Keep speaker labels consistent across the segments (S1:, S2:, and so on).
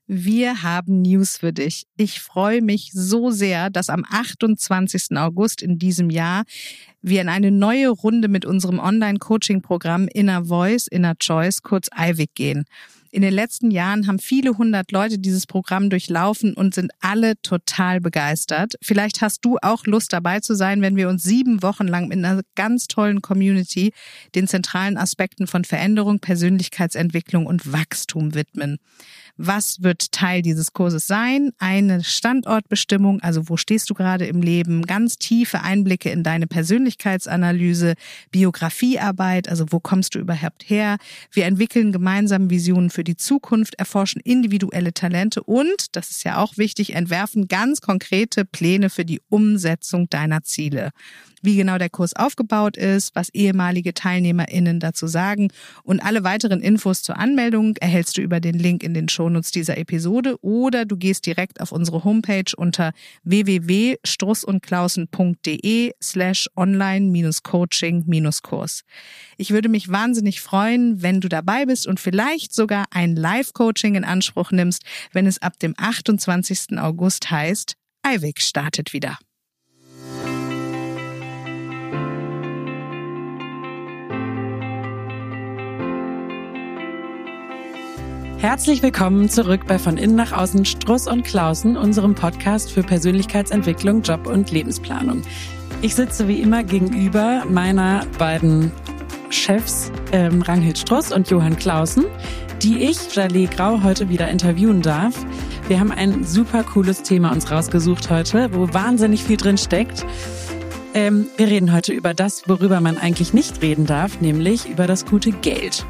S1: Wir haben News für dich. Ich freue mich so sehr, dass am 28. August in diesem Jahr wir in eine neue Runde mit unserem Online-Coaching-Programm Inner Voice, Inner Choice, kurz IVIC gehen. In den letzten Jahren haben viele 100 Leute dieses Programm durchlaufen und sind alle total begeistert. Vielleicht hast du auch Lust dabei zu sein, wenn wir uns 7 Wochen lang mit einer ganz tollen Community den zentralen Aspekten von Veränderung, Persönlichkeitsentwicklung und Wachstum widmen. Was wird Teil dieses Kurses sein? Eine Standortbestimmung, also wo stehst du gerade im Leben, ganz tiefe Einblicke in deine Persönlichkeitsanalyse, Biografiearbeit, also wo kommst du überhaupt her? Wir entwickeln gemeinsam Visionen für die Zukunft, erforschen individuelle Talente und, das ist ja auch wichtig, entwerfen ganz konkrete Pläne für die Umsetzung deiner Ziele. Wie genau der Kurs aufgebaut ist, was ehemalige TeilnehmerInnen dazu sagen und alle weiteren Infos zur Anmeldung erhältst du über den Link in den Shownotes dieser Episode oder du gehst direkt auf unsere Homepage unter www.strussundklausen.de/online-coaching-Kurs. Ich würde mich wahnsinnig freuen, wenn du dabei bist und vielleicht sogar ein Live-Coaching in Anspruch nimmst, wenn es ab dem 28. August heißt, IVIC startet wieder.
S2: Herzlich willkommen zurück bei Von innen nach außen Struss und Klausen, unserem Podcast für Persönlichkeitsentwicklung, Job und Lebensplanung. Ich sitze wie immer gegenüber meiner beiden Chefs, Ranghild Struss und Johann Clausen, die ich, Jaleh Grau, heute wieder interviewen darf. Wir haben ein super cooles Thema uns rausgesucht heute, wo wahnsinnig viel drin steckt. Wir reden heute über das, worüber man eigentlich nicht reden darf, nämlich über das gute Geld.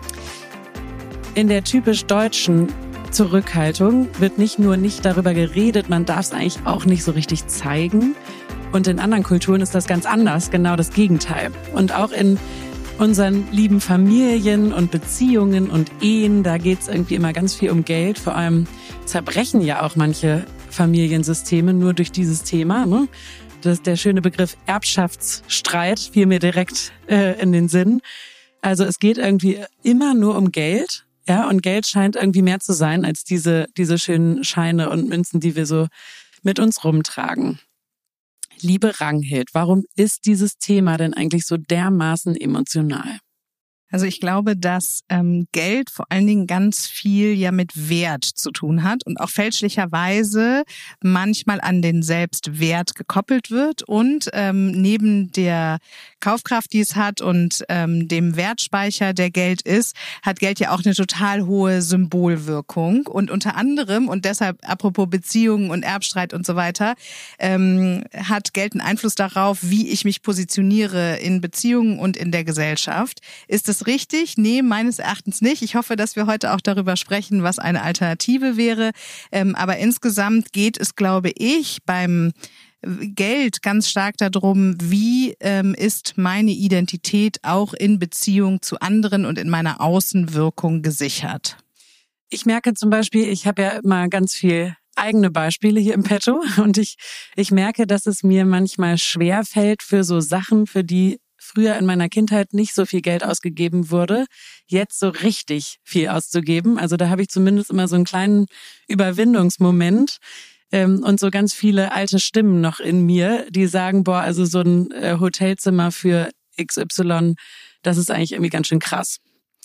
S2: In der typisch deutschen Zurückhaltung wird nicht nur nicht darüber geredet, man darf es eigentlich auch nicht so richtig zeigen. Und in anderen Kulturen ist das ganz anders, genau das Gegenteil. Und auch in unseren lieben Familien und Beziehungen und Ehen, da geht es irgendwie immer ganz viel um Geld. Vor allem zerbrechen ja auch manche Familiensysteme nur durch dieses Thema. Ne? Das ist der schöne Begriff Erbschaftsstreit, fiel mir direkt in den Sinn. Also es geht irgendwie immer nur um Geld. Ja, und Geld scheint irgendwie mehr zu sein als diese schönen Scheine und Münzen, die wir so mit uns rumtragen. Liebe Ranghild, warum ist dieses Thema denn eigentlich so dermaßen emotional?
S1: Also ich glaube, dass Geld vor allen Dingen ganz viel ja mit Wert zu tun hat und auch fälschlicherweise manchmal an den Selbstwert gekoppelt wird und neben der Kaufkraft, die es hat und dem Wertspeicher, der Geld ist, hat Geld ja auch eine total hohe Symbolwirkung und unter anderem, und deshalb apropos Beziehungen und Erbstreit und so weiter, hat Geld einen Einfluss darauf, wie ich mich positioniere in Beziehungen und in der Gesellschaft. Ist es richtig? Nee, meines Erachtens nicht. Ich hoffe, dass wir heute auch darüber sprechen, was eine Alternative wäre. Aber insgesamt geht es, glaube ich, beim Geld ganz stark darum, wie ist meine Identität auch in Beziehung zu anderen und in meiner Außenwirkung gesichert.
S2: Ich merke zum Beispiel, ich habe ja immer ganz viel eigene Beispiele hier im Petto und ich merke, dass es mir manchmal schwer fällt für so Sachen, für die früher in meiner Kindheit nicht so viel Geld ausgegeben wurde, jetzt so richtig viel auszugeben. Also da habe ich zumindest immer so einen kleinen Überwindungsmoment und so ganz viele alte Stimmen noch in mir, die sagen, boah, also so ein Hotelzimmer für XY, das ist eigentlich irgendwie ganz schön krass.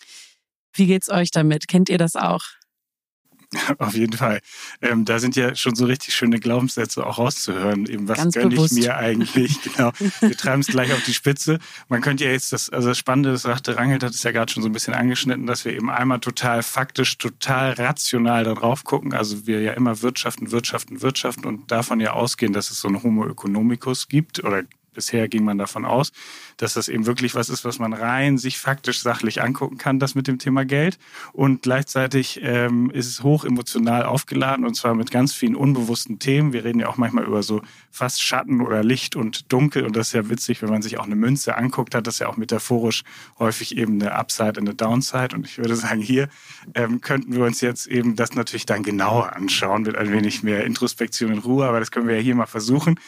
S2: Wie geht's euch damit? Kennt ihr das auch?
S3: Auf jeden Fall. Da sind ja schon so richtig schöne Glaubenssätze auch rauszuhören. Eben, was
S2: ganz
S3: gönne
S2: bewusst.
S3: Ich mir eigentlich? Genau. Wir treiben es gleich auf die Spitze. Man könnte ja jetzt das Spannende, das sagte Ranghild, hat es ja gerade schon so ein bisschen angeschnitten, dass wir eben einmal total faktisch, total rational da drauf gucken. Also wir ja immer wirtschaften und davon ja ausgehen, dass es so einen Homo economicus gibt oder bisher ging man davon aus, dass das eben wirklich was ist, was man rein sich faktisch sachlich angucken kann, das mit dem Thema Geld. Und gleichzeitig ist es hoch emotional aufgeladen und zwar mit ganz vielen unbewussten Themen. Wir reden ja auch manchmal über so fast Schatten oder Licht und Dunkel und das ist ja witzig, wenn man sich auch eine Münze anguckt, hat das ja auch metaphorisch häufig eben eine Upside und eine Downside. Und ich würde sagen, hier könnten wir uns jetzt eben das natürlich dann genauer anschauen mit ein wenig mehr Introspektion und Ruhe, aber das können wir ja hier mal versuchen.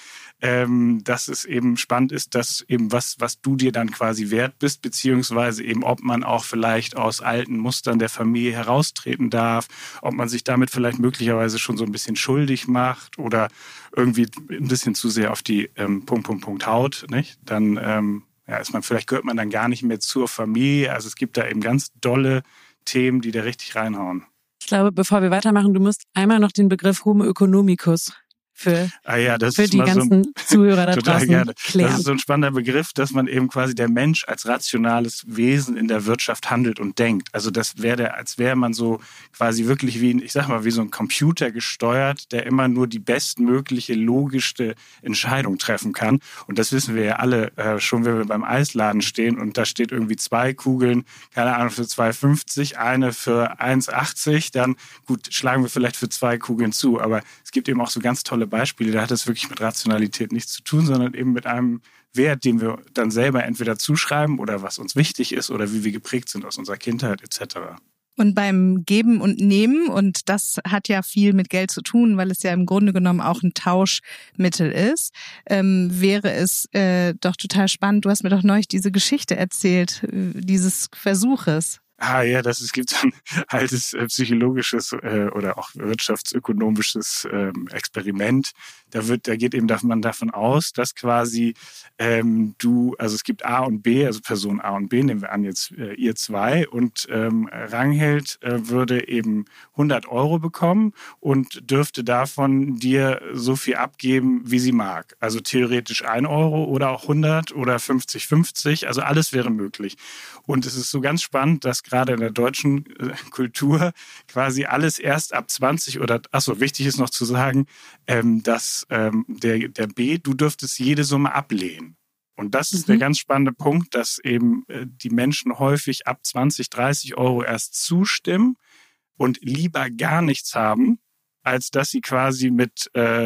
S3: dass es eben spannend ist, dass eben was du dir dann quasi wert bist, beziehungsweise eben, ob man auch vielleicht aus alten Mustern der Familie heraustreten darf, ob man sich damit vielleicht möglicherweise schon so ein bisschen schuldig macht oder irgendwie ein bisschen zu sehr auf die haut, nicht? Dann gehört man dann gar nicht mehr zur Familie. Also es gibt da eben ganz dolle Themen, die da richtig reinhauen.
S2: Ich glaube, bevor wir weitermachen, du musst einmal noch den Begriff Homo economicus für die ganzen Zuhörer da draußen klären.
S3: Das ist so ein spannender Begriff, dass man eben quasi der Mensch als rationales Wesen in der Wirtschaft handelt und denkt. Also das wäre als wäre man so quasi wirklich wie so ein Computer gesteuert, der immer nur die bestmögliche, logischste Entscheidung treffen kann. Und das wissen wir ja alle schon, wenn wir beim Eisladen stehen und da steht irgendwie 2 Kugeln, keine Ahnung, für 2,50, eine für 1,80, dann gut, schlagen wir vielleicht für 2 Kugeln zu. Aber es gibt eben auch so ganz tolle Beispiele, da hat das wirklich mit Rationalität nichts zu tun, sondern eben mit einem Wert, den wir dann selber entweder zuschreiben oder was uns wichtig ist oder wie wir geprägt sind aus unserer Kindheit etc.
S1: Und beim Geben und Nehmen, und das hat ja viel mit Geld zu tun, weil es ja im Grunde genommen auch ein Tauschmittel ist, wäre es doch total spannend. Du hast mir doch neulich diese Geschichte erzählt, dieses Versuches.
S3: Es gibt so ein altes psychologisches oder auch wirtschaftsökonomisches Experiment. Da geht eben man davon aus, dass quasi es gibt A und B, also Person A und B, nehmen wir an jetzt ihr 2, und Rangheld würde eben 100 € bekommen und dürfte davon dir so viel abgeben, wie sie mag. Also theoretisch 1 € oder auch 100 oder 50-50, also alles wäre möglich. Und es ist so ganz spannend, dass gerade in der deutschen Kultur quasi alles erst ab 20 wichtig ist noch zu sagen, dass der B, du dürftest jede Summe ablehnen. Und das ist der ganz spannende Punkt, dass eben die Menschen häufig ab 20, 30 € erst zustimmen und lieber gar nichts haben, als dass sie quasi mit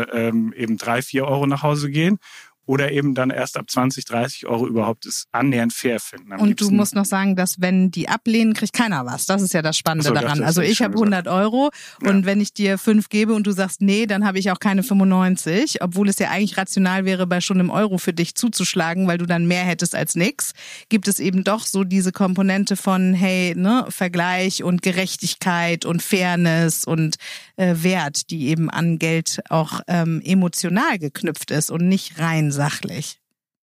S3: eben 3, 4 € nach Hause gehen. Oder eben dann erst ab 20, 30 € überhaupt es annähernd fair finden.
S1: Und du musst noch sagen, dass wenn die ablehnen, kriegt keiner was. Das ist ja das Spannende daran. Also ich habe 100 € und wenn ich dir 5 gebe und du sagst nee, dann habe ich auch keine 95, obwohl es ja eigentlich rational wäre, bei schon einem Euro für dich zuzuschlagen, weil du dann mehr hättest als nix, gibt es eben doch so diese Komponente von Vergleich und Gerechtigkeit und Fairness und Wert, die eben an Geld auch emotional geknüpft ist und nicht rein sachlich.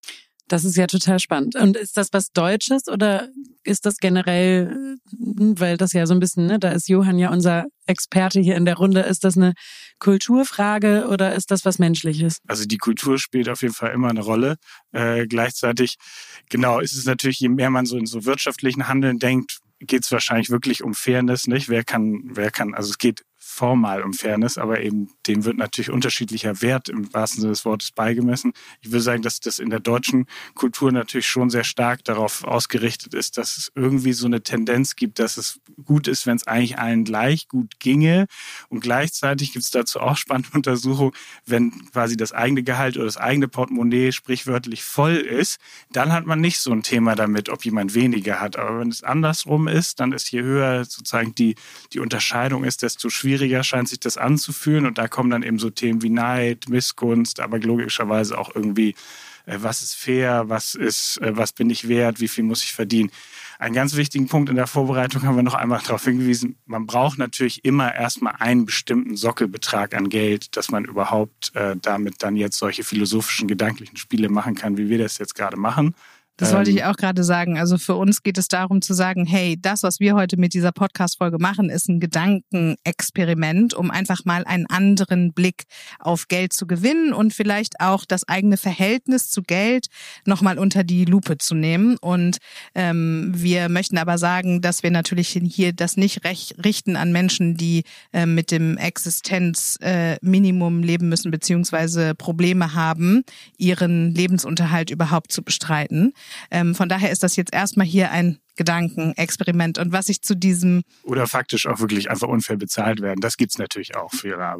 S2: Das ist ja total spannend. Und ist das was Deutsches oder ist das generell, weil das ja so ein bisschen, da ist Johann ja unser Experte hier in der Runde, ist das eine Kulturfrage oder ist das was Menschliches?
S3: Also die Kultur spielt auf jeden Fall immer eine Rolle. Gleichzeitig, ist es natürlich, je mehr man so in so wirtschaftlichen Handeln denkt, geht es wahrscheinlich wirklich um Fairness, nicht? Wer kann, also es geht formal um Fairness, aber eben dem wird natürlich unterschiedlicher Wert im wahrsten Sinne des Wortes beigemessen. Ich würde sagen, dass das in der deutschen Kultur natürlich schon sehr stark darauf ausgerichtet ist, dass es irgendwie so eine Tendenz gibt, dass es gut ist, wenn es eigentlich allen gleich gut ginge. Und gleichzeitig gibt es dazu auch spannende Untersuchungen, wenn quasi das eigene Gehalt oder das eigene Portemonnaie sprichwörtlich voll ist, dann hat man nicht so ein Thema damit, ob jemand weniger hat. Aber wenn es andersrum ist, dann ist je höher sozusagen die Unterscheidung ist, desto schwieriger scheint sich das anzufühlen. Und da kommen dann eben so Themen wie Neid, Missgunst, aber logischerweise auch irgendwie, was ist fair, was bin ich wert, wie viel muss ich verdienen. Einen ganz wichtigen Punkt in der Vorbereitung haben wir noch einmal darauf hingewiesen, man braucht natürlich immer erstmal einen bestimmten Sockelbetrag an Geld, dass man überhaupt damit dann jetzt solche philosophischen, gedanklichen Spiele machen kann, wie wir das jetzt gerade machen.
S1: Das wollte ich auch gerade sagen. Also für uns geht es darum zu sagen, hey, das, was wir heute mit dieser Podcast-Folge machen, ist ein Gedankenexperiment, um einfach mal einen anderen Blick auf Geld zu gewinnen und vielleicht auch das eigene Verhältnis zu Geld nochmal unter die Lupe zu nehmen. Und wir möchten aber sagen, dass wir natürlich hier das nicht richten an Menschen, die mit dem Existenzminimum leben müssen, beziehungsweise Probleme haben, ihren Lebensunterhalt überhaupt zu bestreiten. Von daher ist das jetzt erstmal hier ein Gedankenexperiment. Und was ich zu diesem...
S3: Oder faktisch auch wirklich einfach unfair bezahlt werden, das gibt's natürlich auch für ihre Arbeit.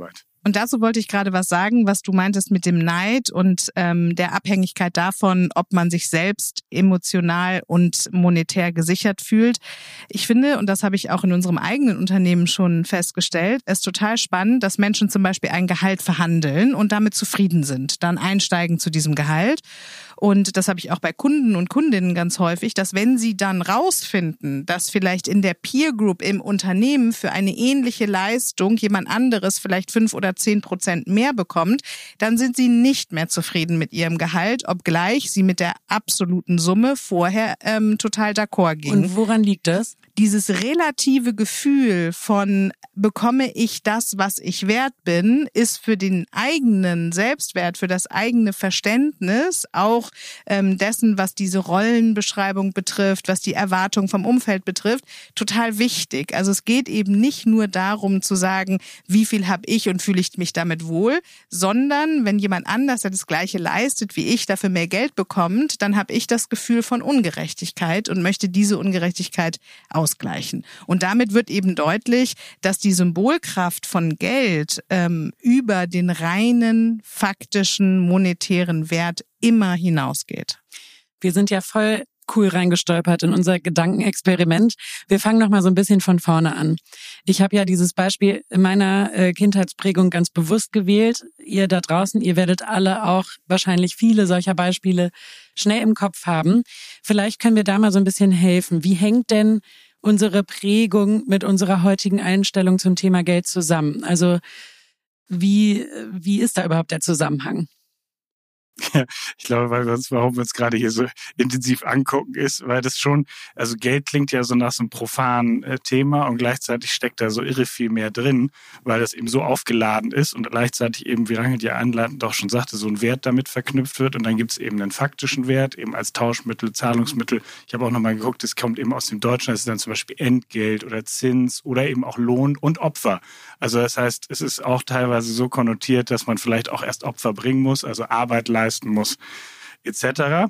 S1: Und dazu wollte ich gerade was sagen, was du meintest mit dem Neid und der Abhängigkeit davon, ob man sich selbst emotional und monetär gesichert fühlt. Ich finde, und das habe ich auch in unserem eigenen Unternehmen schon festgestellt, es ist total spannend, dass Menschen zum Beispiel ein Gehalt verhandeln und damit zufrieden sind, dann einsteigen zu diesem Gehalt. Und das habe ich auch bei Kunden und Kundinnen ganz häufig, dass wenn sie dann rausfinden, dass vielleicht in der Peer Group im Unternehmen für eine ähnliche Leistung jemand anderes vielleicht 5 oder 10% mehr bekommt, dann sind sie nicht mehr zufrieden mit ihrem Gehalt, obgleich sie mit der absoluten Summe vorher total d'accord gingen.
S2: Und woran liegt das?
S1: Dieses relative Gefühl von, bekomme ich das, was ich wert bin, ist für den eigenen Selbstwert, für das eigene Verständnis, auch dessen, was diese Rollenbeschreibung betrifft, was die Erwartung vom Umfeld betrifft, total wichtig. Also es geht eben nicht nur darum zu sagen, wie viel habe ich und fühle ich mich damit wohl, sondern wenn jemand anders, der das Gleiche leistet wie ich, dafür mehr Geld bekommt, dann habe ich das Gefühl von Ungerechtigkeit und möchte diese Ungerechtigkeit ausgleichen. Und damit wird eben deutlich, dass die Symbolkraft von Geld über den reinen, faktischen, monetären Wert immer hinausgeht.
S2: Wir sind ja voll cool reingestolpert in unser Gedankenexperiment. Wir fangen noch mal so ein bisschen von vorne an. Ich habe ja dieses Beispiel in meiner Kindheitsprägung ganz bewusst gewählt. Ihr da draußen, ihr werdet alle auch wahrscheinlich viele solcher Beispiele schnell im Kopf haben. Vielleicht können wir da mal so ein bisschen helfen. Wie hängt denn unsere Prägung mit unserer heutigen Einstellung zum Thema Geld zusammen? Also wie ist da überhaupt der Zusammenhang?
S3: Ja, ich glaube, warum wir uns gerade hier so intensiv angucken, ist, weil das schon, also Geld klingt ja so nach so einem profanen Thema und gleichzeitig steckt da so irre viel mehr drin, weil das eben so aufgeladen ist und gleichzeitig eben, wie Rangel ja einleitend auch schon sagte, so ein Wert damit verknüpft wird und dann gibt es eben einen faktischen Wert, eben als Tauschmittel, Zahlungsmittel. Ich habe auch nochmal geguckt, es kommt eben aus dem Deutschen, das ist dann zum Beispiel Entgelt oder Zins oder eben auch Lohn und Opfer. Also das heißt, es ist auch teilweise so konnotiert, dass man vielleicht auch erst Opfer bringen muss, also Arbeit leisten muss, etc.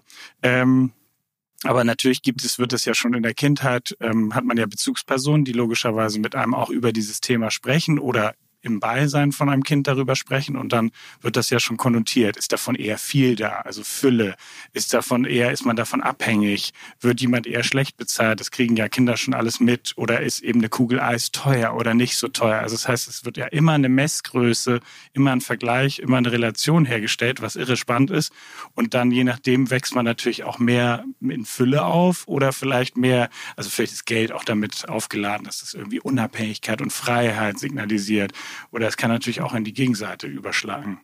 S3: Aber natürlich wird es ja schon in der Kindheit, hat man ja Bezugspersonen, die logischerweise mit einem auch über dieses Thema sprechen oder im Beisein von einem Kind darüber sprechen und dann wird das ja schon konnotiert. Ist davon eher viel da, also Fülle? Ist man davon abhängig? Wird jemand eher schlecht bezahlt? Das kriegen ja Kinder schon alles mit. Oder ist eben eine Kugel Eis teuer oder nicht so teuer? Also das heißt, es wird ja immer eine Messgröße, immer ein Vergleich, immer eine Relation hergestellt, was irre spannend ist. Und dann je nachdem wächst man natürlich auch mehr in Fülle auf oder vielleicht mehr, also vielleicht ist Geld auch damit aufgeladen, dass das irgendwie Unabhängigkeit und Freiheit signalisiert. Oder es kann natürlich auch in die Gegenseite überschlagen.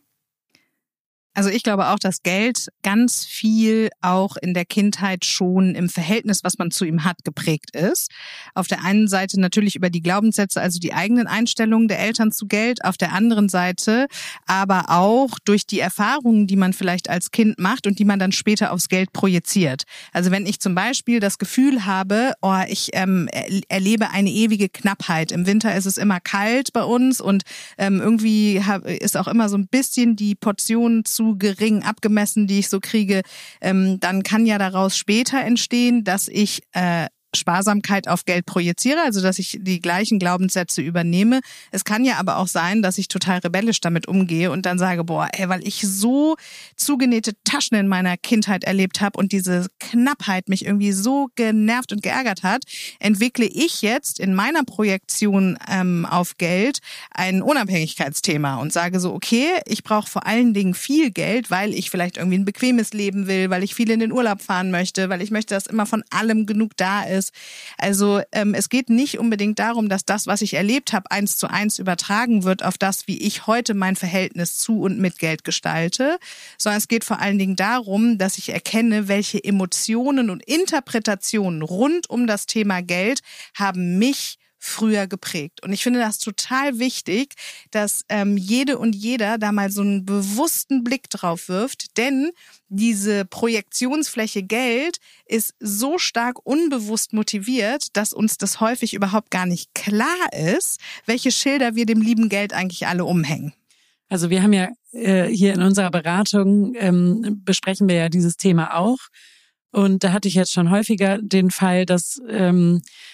S1: Also ich glaube auch, dass Geld ganz viel auch in der Kindheit schon im Verhältnis, was man zu ihm hat, geprägt ist. Auf der einen Seite natürlich über die Glaubenssätze, also die eigenen Einstellungen der Eltern zu Geld. Auf der anderen Seite aber auch durch die Erfahrungen, die man vielleicht als Kind macht und die man dann später aufs Geld projiziert. Also wenn ich zum Beispiel das Gefühl habe, ich erlebe eine ewige Knappheit. Im Winter ist es immer kalt bei uns und irgendwie ist auch immer so ein bisschen die Portion zu gering abgemessen, die ich so kriege, dann kann ja daraus später entstehen, dass ich Sparsamkeit auf Geld projiziere, also dass ich die gleichen Glaubenssätze übernehme. Es kann ja aber auch sein, dass ich total rebellisch damit umgehe und dann sage, weil ich so zugenähte Taschen in meiner Kindheit erlebt habe und diese Knappheit mich irgendwie so genervt und geärgert hat, entwickle ich jetzt in meiner Projektion auf Geld ein Unabhängigkeitsthema und sage so, okay, ich brauche vor allen Dingen viel Geld, weil ich vielleicht irgendwie ein bequemes Leben will, weil ich viel in den Urlaub fahren möchte, weil ich möchte, dass immer von allem genug da ist. Also es geht nicht unbedingt darum, dass das, was ich erlebt habe, 1:1 übertragen wird auf das, wie ich heute mein Verhältnis zu und mit Geld gestalte, sondern es geht vor allen Dingen darum, dass ich erkenne, welche Emotionen und Interpretationen rund um das Thema Geld haben mich früher geprägt. Und ich finde das total wichtig, dass jede und jeder da mal so einen bewussten Blick drauf wirft, denn diese Projektionsfläche Geld ist so stark unbewusst motiviert, dass uns das häufig überhaupt gar nicht klar ist, welche Schilder wir dem lieben Geld eigentlich alle umhängen.
S2: Also wir haben ja hier in unserer Beratung besprechen wir ja dieses Thema auch. Und da hatte ich jetzt schon häufiger den Fall, dass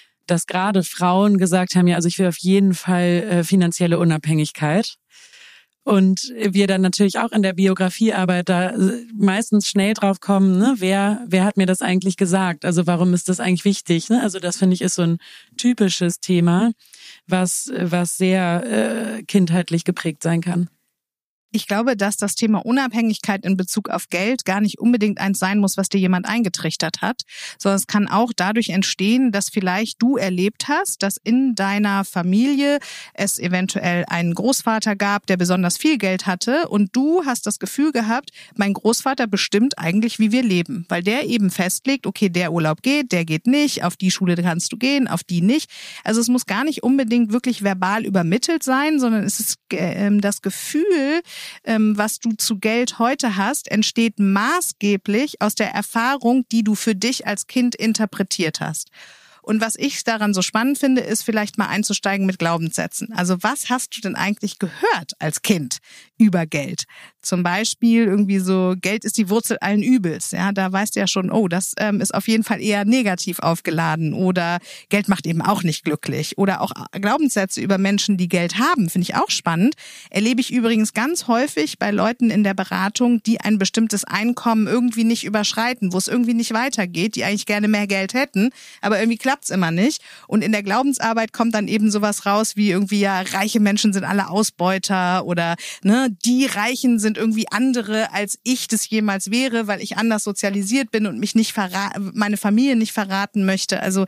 S2: gerade Frauen gesagt haben, ja, also ich will auf jeden Fall finanzielle Unabhängigkeit. Und wir dann natürlich auch in der Biografiearbeit da meistens schnell drauf kommen, ne? Wer hat mir das eigentlich gesagt? Also warum ist das eigentlich wichtig? Ne? Also das finde ich ist so ein typisches Thema, was sehr kindheitlich geprägt sein kann.
S1: Ich glaube, dass das Thema Unabhängigkeit in Bezug auf Geld gar nicht unbedingt eins sein muss, was dir jemand eingetrichtert hat, sondern es kann auch dadurch entstehen, dass vielleicht du erlebt hast, dass in deiner Familie es eventuell einen Großvater gab, der besonders viel Geld hatte und du hast das Gefühl gehabt, mein Großvater bestimmt eigentlich, wie wir leben, weil der eben festlegt, okay, der Urlaub geht, der geht nicht, auf die Schule kannst du gehen, auf die nicht. Also es muss gar nicht unbedingt wirklich verbal übermittelt sein, sondern es ist das Gefühl, was du zu Geld heute hast, entsteht maßgeblich aus der Erfahrung, die du für dich als Kind interpretiert hast. Und was ich daran so spannend finde, ist vielleicht mal einzusteigen mit Glaubenssätzen. Also was hast du denn eigentlich gehört als Kind über Geld? Zum Beispiel irgendwie so, Geld ist die Wurzel allen Übels. Ja, da weißt du ja schon, oh, das ist auf jeden Fall eher negativ aufgeladen. Oder Geld macht eben auch nicht glücklich. Oder auch Glaubenssätze über Menschen, die Geld haben, finde ich auch spannend. Erlebe ich übrigens ganz häufig bei Leuten in der Beratung, die ein bestimmtes Einkommen irgendwie nicht überschreiten, wo es irgendwie nicht weitergeht, die eigentlich gerne mehr Geld hätten, aber irgendwie klappt's immer nicht. Und in der Glaubensarbeit kommt dann eben sowas raus wie irgendwie, ja, reiche Menschen sind alle Ausbeuter oder ne, die Reichen sind irgendwie andere, als ich das jemals wäre, weil ich anders sozialisiert bin und mich nicht meine Familie nicht verraten möchte. Also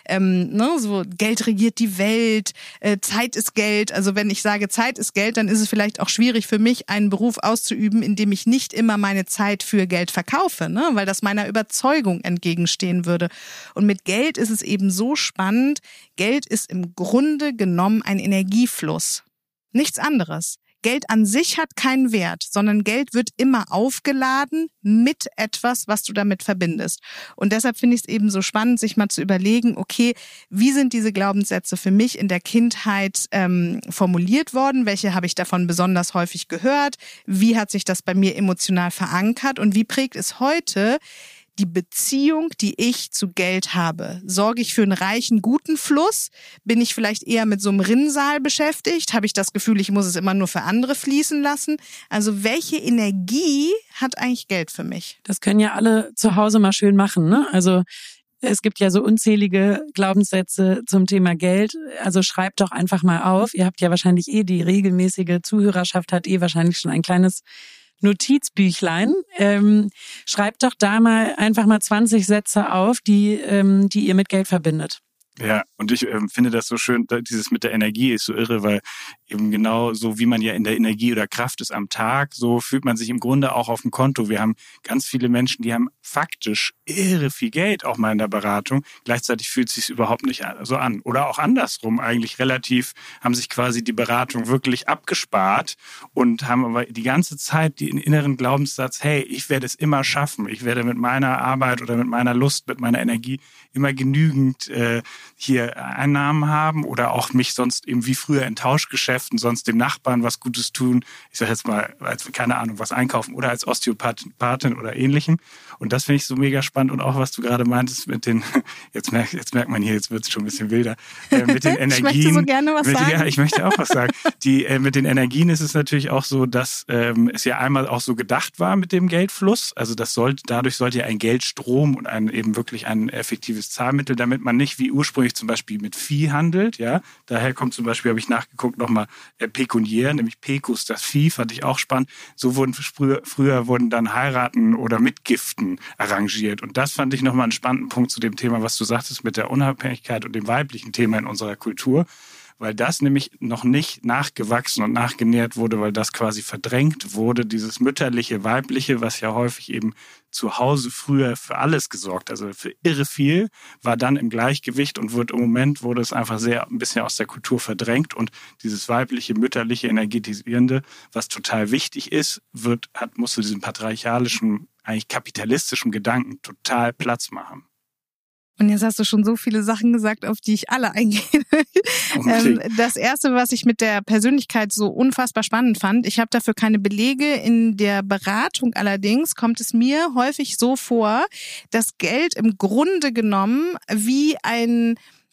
S1: so Geld regiert die Welt, Zeit ist Geld. Also wenn ich sage, Zeit ist Geld, dann ist es vielleicht auch schwierig für mich, einen Beruf auszuüben, in dem ich nicht immer meine Zeit für Geld verkaufe, ne? Weil das meiner Überzeugung entgegenstehen würde. Und mit Geld ist es eben so spannend. Geld ist im Grunde genommen ein Energiefluss. Nichts anderes. Geld an sich hat keinen Wert, sondern Geld wird immer aufgeladen mit etwas, was du damit verbindest. Und deshalb finde ich es eben so spannend, sich mal zu überlegen, okay, wie sind diese Glaubenssätze für mich in der Kindheit formuliert worden? Welche habe ich davon besonders häufig gehört? Wie hat sich das bei mir emotional verankert? Und wie prägt es heute die Beziehung, die ich zu Geld habe? Sorge ich für einen reichen, guten Fluss? Bin ich vielleicht eher mit so einem Rinnsal beschäftigt? Habe ich das Gefühl, ich muss es immer nur für andere fließen lassen? Also welche Energie hat eigentlich Geld für mich?
S2: Das können ja alle zu Hause mal schön machen, ne? Also es gibt ja so unzählige Glaubenssätze zum Thema Geld. Also schreibt doch einfach mal auf. Ihr habt ja wahrscheinlich die regelmäßige Zuhörerschaft hat wahrscheinlich schon ein kleines Notizbüchlein. Schreibt doch da mal einfach mal 20 Sätze auf, die ihr mit Geld verbindet.
S3: Ja, und ich finde das so schön, dieses mit der Energie ist so irre, weil eben genau so, wie man ja in der Energie oder Kraft ist am Tag, so fühlt man sich im Grunde auch auf dem Konto. Wir haben ganz viele Menschen, die haben faktisch irre viel Geld, auch mal in der Beratung. Gleichzeitig fühlt es sich überhaupt nicht so an. Oder auch andersrum, eigentlich haben sich quasi die Beratung wirklich abgespart und haben aber die ganze Zeit den inneren Glaubenssatz, hey, ich werde es immer schaffen. Ich werde mit meiner Arbeit oder mit meiner Lust, mit meiner Energie immer genügend hier Einnahmen haben oder auch mich sonst eben wie früher in Tauschgeschäften sonst dem Nachbarn was Gutes tun. Ich sage jetzt mal, als keine Ahnung, was einkaufen oder als Osteopathin oder Ähnlichem. Und das finde ich so mega spannend und auch, was du gerade meintest mit den, jetzt merkt man hier, jetzt wird es schon ein bisschen wilder, mit den Energien.
S1: Ich möchte so gerne was sagen.
S3: Ja, ich möchte auch was sagen. Mit den Energien ist es natürlich auch so, dass es ja einmal auch so gedacht war mit dem Geldfluss. Also dadurch sollte ja ein Geldstrom und eben wirklich ein effektives Zahlmittel, damit man nicht wie ursprünglich zum Beispiel mit Vieh handelt. Ja, daher kommt zum Beispiel, habe ich nachgeguckt, nochmal pekuniär, nämlich Pecus, das Vieh, fand ich auch spannend. So wurden früher wurden dann Heiraten oder Mitgiften arrangiert. Und das fand ich nochmal einen spannenden Punkt zu dem Thema, was du sagtest mit der Unabhängigkeit und dem weiblichen Thema in unserer Kultur. Weil das nämlich noch nicht nachgewachsen und nachgenährt wurde, weil das quasi verdrängt wurde, dieses mütterliche, weibliche, was ja häufig eben zu Hause früher für alles gesorgt, also für irre viel, war dann im Gleichgewicht und im Moment wurde es einfach ein bisschen aus der Kultur verdrängt und dieses weibliche, mütterliche, energetisierende, was total wichtig ist, muss zu diesem patriarchalischen, eigentlich kapitalistischen Gedanken total Platz machen.
S1: Und jetzt hast du schon so viele Sachen gesagt, auf die ich alle eingehe. Das Erste, was ich mit der Persönlichkeit so unfassbar spannend fand, ich habe dafür keine Belege. In der Beratung allerdings kommt es mir häufig so vor, dass Geld im Grunde genommen wie ein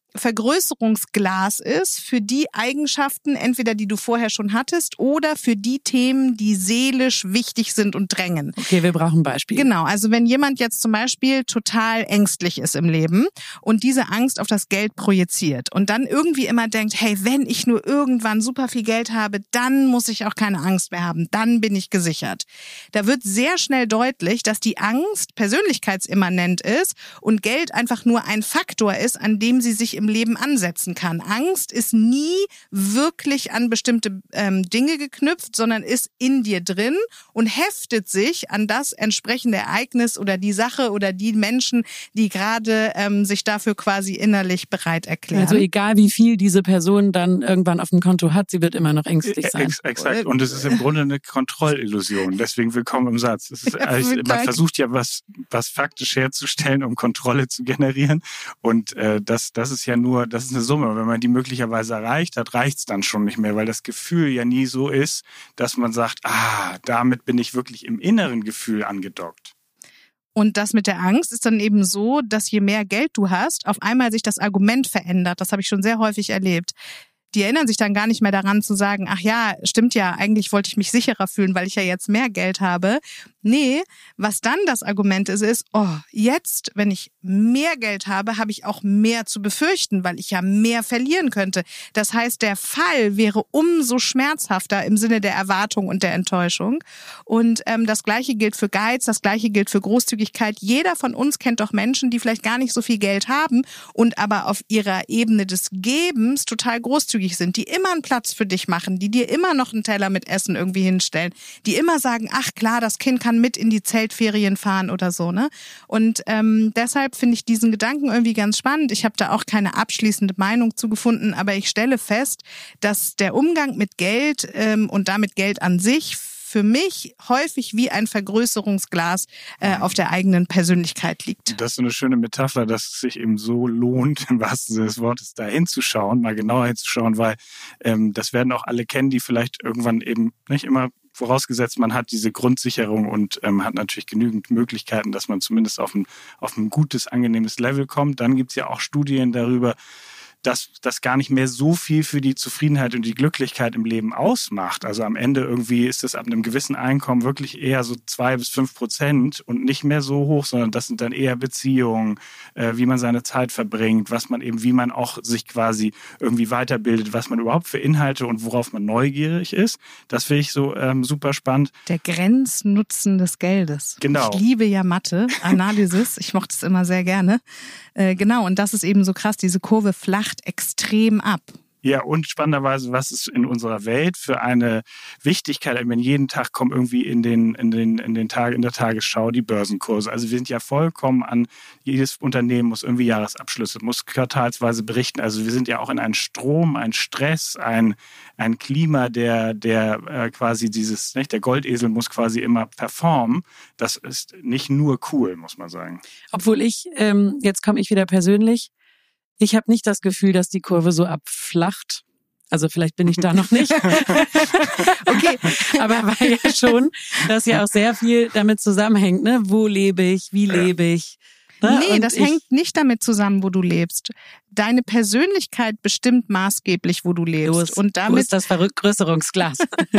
S1: Vergrößerungsglas ist für die Eigenschaften, entweder die du vorher schon hattest oder für die Themen, die seelisch wichtig sind und drängen.
S2: Okay, wir brauchen ein Beispiel.
S1: Genau, also wenn jemand jetzt zum Beispiel total ängstlich ist im Leben und diese Angst auf das Geld projiziert und dann irgendwie immer denkt, hey, wenn ich nur irgendwann super viel Geld habe, dann muss ich auch keine Angst mehr haben, dann bin ich gesichert. Da wird sehr schnell deutlich, dass die Angst persönlichkeitsimmanent ist und Geld einfach nur ein Faktor ist, an dem sie sich im Leben ansetzen kann. Angst ist nie wirklich an bestimmte Dinge geknüpft, sondern ist in dir drin und heftet sich an das entsprechende Ereignis oder die Sache oder die Menschen, die gerade sich dafür quasi innerlich bereit erklären.
S2: Also egal wie viel diese Person dann irgendwann auf dem Konto hat, sie wird immer noch ängstlich sein.
S3: Exakt. Und es ist im Grunde eine Kontrollillusion. Deswegen willkommen im Satz. Es ist, man versucht ja was faktisch herzustellen, um Kontrolle zu generieren. Und das ist ja nur, das ist eine Summe. Wenn man die möglicherweise erreicht hat, reicht's dann schon nicht mehr, weil das Gefühl ja nie so ist, dass man sagt, damit bin ich wirklich im inneren Gefühl angedockt.
S1: Und das mit der Angst ist dann eben so, dass je mehr Geld du hast, auf einmal sich das Argument verändert. Das habe ich schon sehr häufig erlebt. Die erinnern sich dann gar nicht mehr daran zu sagen, ach ja, stimmt ja, eigentlich wollte ich mich sicherer fühlen, weil ich ja jetzt mehr Geld habe. Nee, was dann das Argument ist, jetzt, wenn ich mehr Geld habe, habe ich auch mehr zu befürchten, weil ich ja mehr verlieren könnte. Das heißt, der Fall wäre umso schmerzhafter im Sinne der Erwartung und der Enttäuschung. Und das Gleiche gilt für Geiz, das Gleiche gilt für Großzügigkeit. Jeder von uns kennt doch Menschen, die vielleicht gar nicht so viel Geld haben und aber auf ihrer Ebene des Gebens total großzügig sind, die immer einen Platz für dich machen, die dir immer noch einen Teller mit Essen irgendwie hinstellen, die immer sagen, ach klar, das Kind kann mit in die Zeltferien fahren oder so, ne? Und deshalb finde ich diesen Gedanken irgendwie ganz spannend. Ich habe da auch keine abschließende Meinung zu gefunden, aber ich stelle fest, dass der Umgang mit Geld und damit Geld an sich für mich häufig wie ein Vergrößerungsglas auf der eigenen Persönlichkeit liegt.
S3: Das ist so eine schöne Metapher, dass es sich eben so lohnt, im wahrsten Sinne des Wortes, da hinzuschauen, mal genauer hinzuschauen, weil das werden auch alle kennen, die vielleicht irgendwann eben nicht immer, vorausgesetzt man hat diese Grundsicherung und hat natürlich genügend Möglichkeiten, dass man zumindest auf ein gutes, angenehmes Level kommt. Dann gibt's ja auch Studien darüber, dass das gar nicht mehr so viel für die Zufriedenheit und die Glücklichkeit im Leben ausmacht. Also am Ende irgendwie ist es ab einem gewissen Einkommen wirklich eher so 2-5% und nicht mehr so hoch, sondern das sind dann eher Beziehungen, wie man seine Zeit verbringt, wie man auch sich quasi irgendwie weiterbildet, was man überhaupt für Inhalte und worauf man neugierig ist. Das finde ich so super spannend.
S1: Der Grenznutzen des Geldes.
S3: Genau.
S1: Ich liebe ja Mathe, Analysis. Ich mochte es immer sehr gerne. Genau, und das ist eben so krass, diese Kurve flacht extrem ab.
S3: Ja, und spannenderweise, was ist in unserer Welt für eine Wichtigkeit, wenn jeden Tag kommen irgendwie in der Tagesschau die Börsenkurse. Also wir sind ja vollkommen jedes Unternehmen muss irgendwie Jahresabschlüsse, muss quartalsweise berichten. Also wir sind ja auch in einem Strom, ein Stress, ein Klima, der quasi der Goldesel muss quasi immer performen. Das ist nicht nur cool, muss man sagen.
S2: Obwohl jetzt komme ich wieder persönlich, ich habe nicht das Gefühl, dass die Kurve so abflacht. Also vielleicht bin ich da noch nicht. Okay, aber weil ja schon, dass ja auch sehr viel damit zusammenhängt, ne? Wo lebe ich, wie lebe ich? Ne?
S1: Nee, das hängt nicht damit zusammen, wo du lebst. Deine Persönlichkeit bestimmt maßgeblich, wo du lebst.
S2: Und damit, wo ist das Vergrößerungsglas?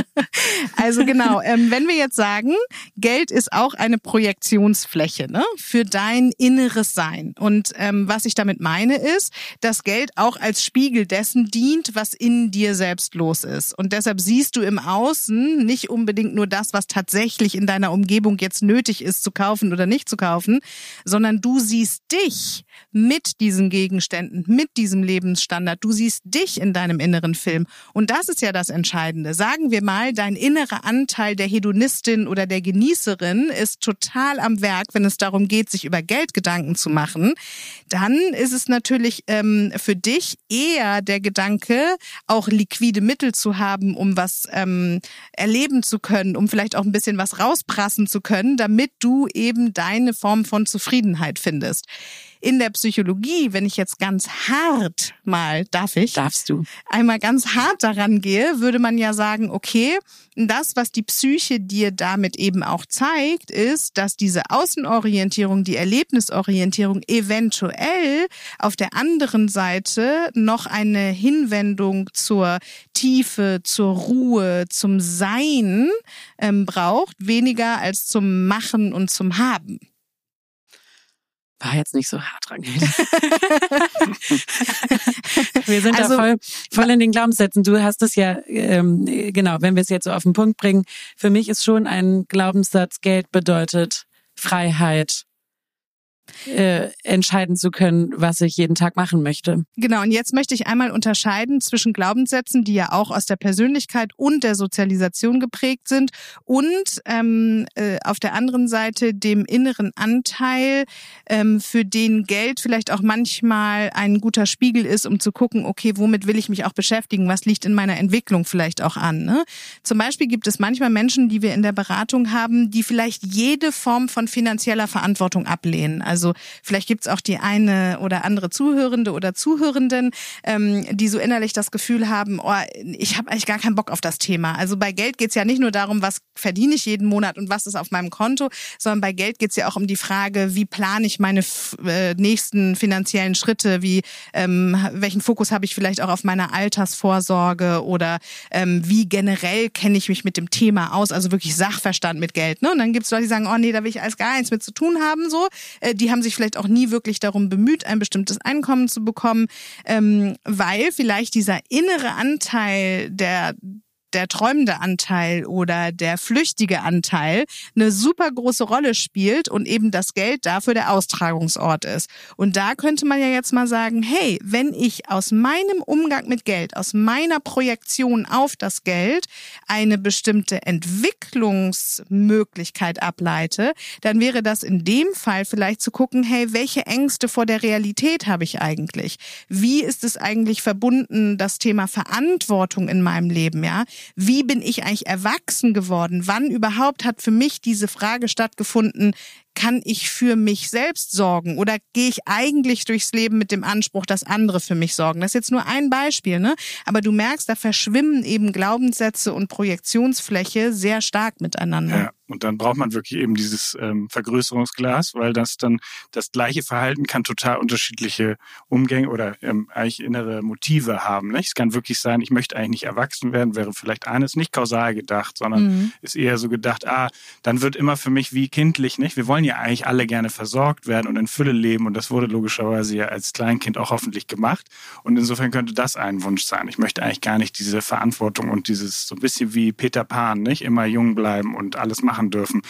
S1: Also genau, wenn wir jetzt sagen, Geld ist auch eine Projektionsfläche, ne, für dein inneres Sein. Und was ich damit meine ist, dass Geld auch als Spiegel dessen dient, was in dir selbst los ist. Und deshalb siehst du im Außen nicht unbedingt nur das, was tatsächlich in deiner Umgebung jetzt nötig ist, zu kaufen oder nicht zu kaufen, sondern du siehst dich mit diesen Gegenständen, mit diesem Lebensstandard. Du siehst dich in deinem inneren Film. Und das ist ja das Entscheidende. Sagen wir mal, dein innerer Anteil der Hedonistin oder der Genießerin ist total am Werk, wenn es darum geht, sich über Geld Gedanken zu machen. Dann ist es natürlich für dich eher der Gedanke, auch liquide Mittel zu haben, um was erleben zu können, um vielleicht auch ein bisschen was rausprassen zu können, damit du eben deine Form von Zufriedenheit findest. in der Psychologie, wenn ich jetzt ganz hart mal,
S2: Darfst du.
S1: Einmal ganz hart daran gehe, würde man ja sagen, okay, das, was die Psyche dir damit eben auch zeigt, ist, dass diese Außenorientierung, die Erlebnisorientierung eventuell auf der anderen Seite noch eine Hinwendung zur Tiefe, zur Ruhe, zum Sein braucht, weniger als zum Machen und zum Haben.
S2: War jetzt nicht so hart dran. Wir sind also, da voll in den Glaubenssätzen. Du hast es ja, genau, wenn wir es jetzt so auf den Punkt bringen, für mich ist schon ein Glaubenssatz, Geld bedeutet Freiheit, entscheiden zu können, was ich jeden Tag machen möchte.
S1: Genau, und jetzt möchte ich einmal unterscheiden zwischen Glaubenssätzen, die ja auch aus der Persönlichkeit und der Sozialisation geprägt sind, und auf der anderen Seite dem inneren Anteil, für den Geld vielleicht auch manchmal ein guter Spiegel ist, um zu gucken, okay, womit will ich mich auch beschäftigen, was liegt in meiner Entwicklung vielleicht auch an. Ne? Zum Beispiel gibt es manchmal Menschen, die wir in der Beratung haben, die vielleicht jede Form von finanzieller Verantwortung ablehnen. Also vielleicht gibt's auch die eine oder andere Zuhörende oder Zuhörenden, die so innerlich das Gefühl haben, oh, ich habe eigentlich gar keinen Bock auf das Thema. Also bei Geld geht's ja nicht nur darum, was verdiene ich jeden Monat und was ist auf meinem Konto, sondern bei Geld geht's ja auch um die Frage, wie plane ich meine nächsten finanziellen Schritte, welchen Fokus habe ich vielleicht auch auf meiner Altersvorsorge oder wie generell kenne ich mich mit dem Thema aus, also wirklich Sachverstand mit Geld. Ne? Und dann gibt's Leute, die sagen, oh nee, da will ich alles gar nichts mit zu tun haben. So, die haben sich vielleicht auch nie wirklich darum bemüht, ein bestimmtes Einkommen zu bekommen, weil vielleicht dieser innere Anteil, der träumende Anteil oder der flüchtige Anteil eine super große Rolle spielt und eben das Geld dafür der Austragungsort ist. Und da könnte man ja jetzt mal sagen, hey, wenn ich aus meinem Umgang mit Geld, aus meiner Projektion auf das Geld eine bestimmte Entwicklungsmöglichkeit ableite, dann wäre das in dem Fall vielleicht zu gucken, hey, welche Ängste vor der Realität habe ich eigentlich? Wie ist es eigentlich verbunden, das Thema Verantwortung in meinem Leben, ja? Wie bin ich eigentlich erwachsen geworden? Wann überhaupt hat für mich diese Frage stattgefunden, kann ich für mich selbst sorgen oder gehe ich eigentlich durchs Leben mit dem Anspruch, dass andere für mich sorgen? Das ist jetzt nur ein Beispiel, ne? Aber du merkst, da verschwimmen eben Glaubenssätze und Projektionsfläche sehr stark miteinander.
S3: Ja, und dann braucht man wirklich eben dieses Vergrößerungsglas, weil das dann das gleiche Verhalten kann total unterschiedliche Umgänge oder eigentlich innere Motive haben. Nicht? Es kann wirklich sein, ich möchte eigentlich nicht erwachsen werden, wäre vielleicht eines nicht kausal gedacht, sondern ist eher so gedacht, dann wird immer für mich wie kindlich, nicht? Wir wollen ja eigentlich alle gerne versorgt werden und in Fülle leben und das wurde logischerweise ja als Kleinkind auch hoffentlich gemacht und insofern könnte das ein Wunsch sein. Ich möchte eigentlich gar nicht diese Verantwortung und dieses so ein bisschen wie Peter Pan, nicht? Immer jung bleiben und alles machen dürfen.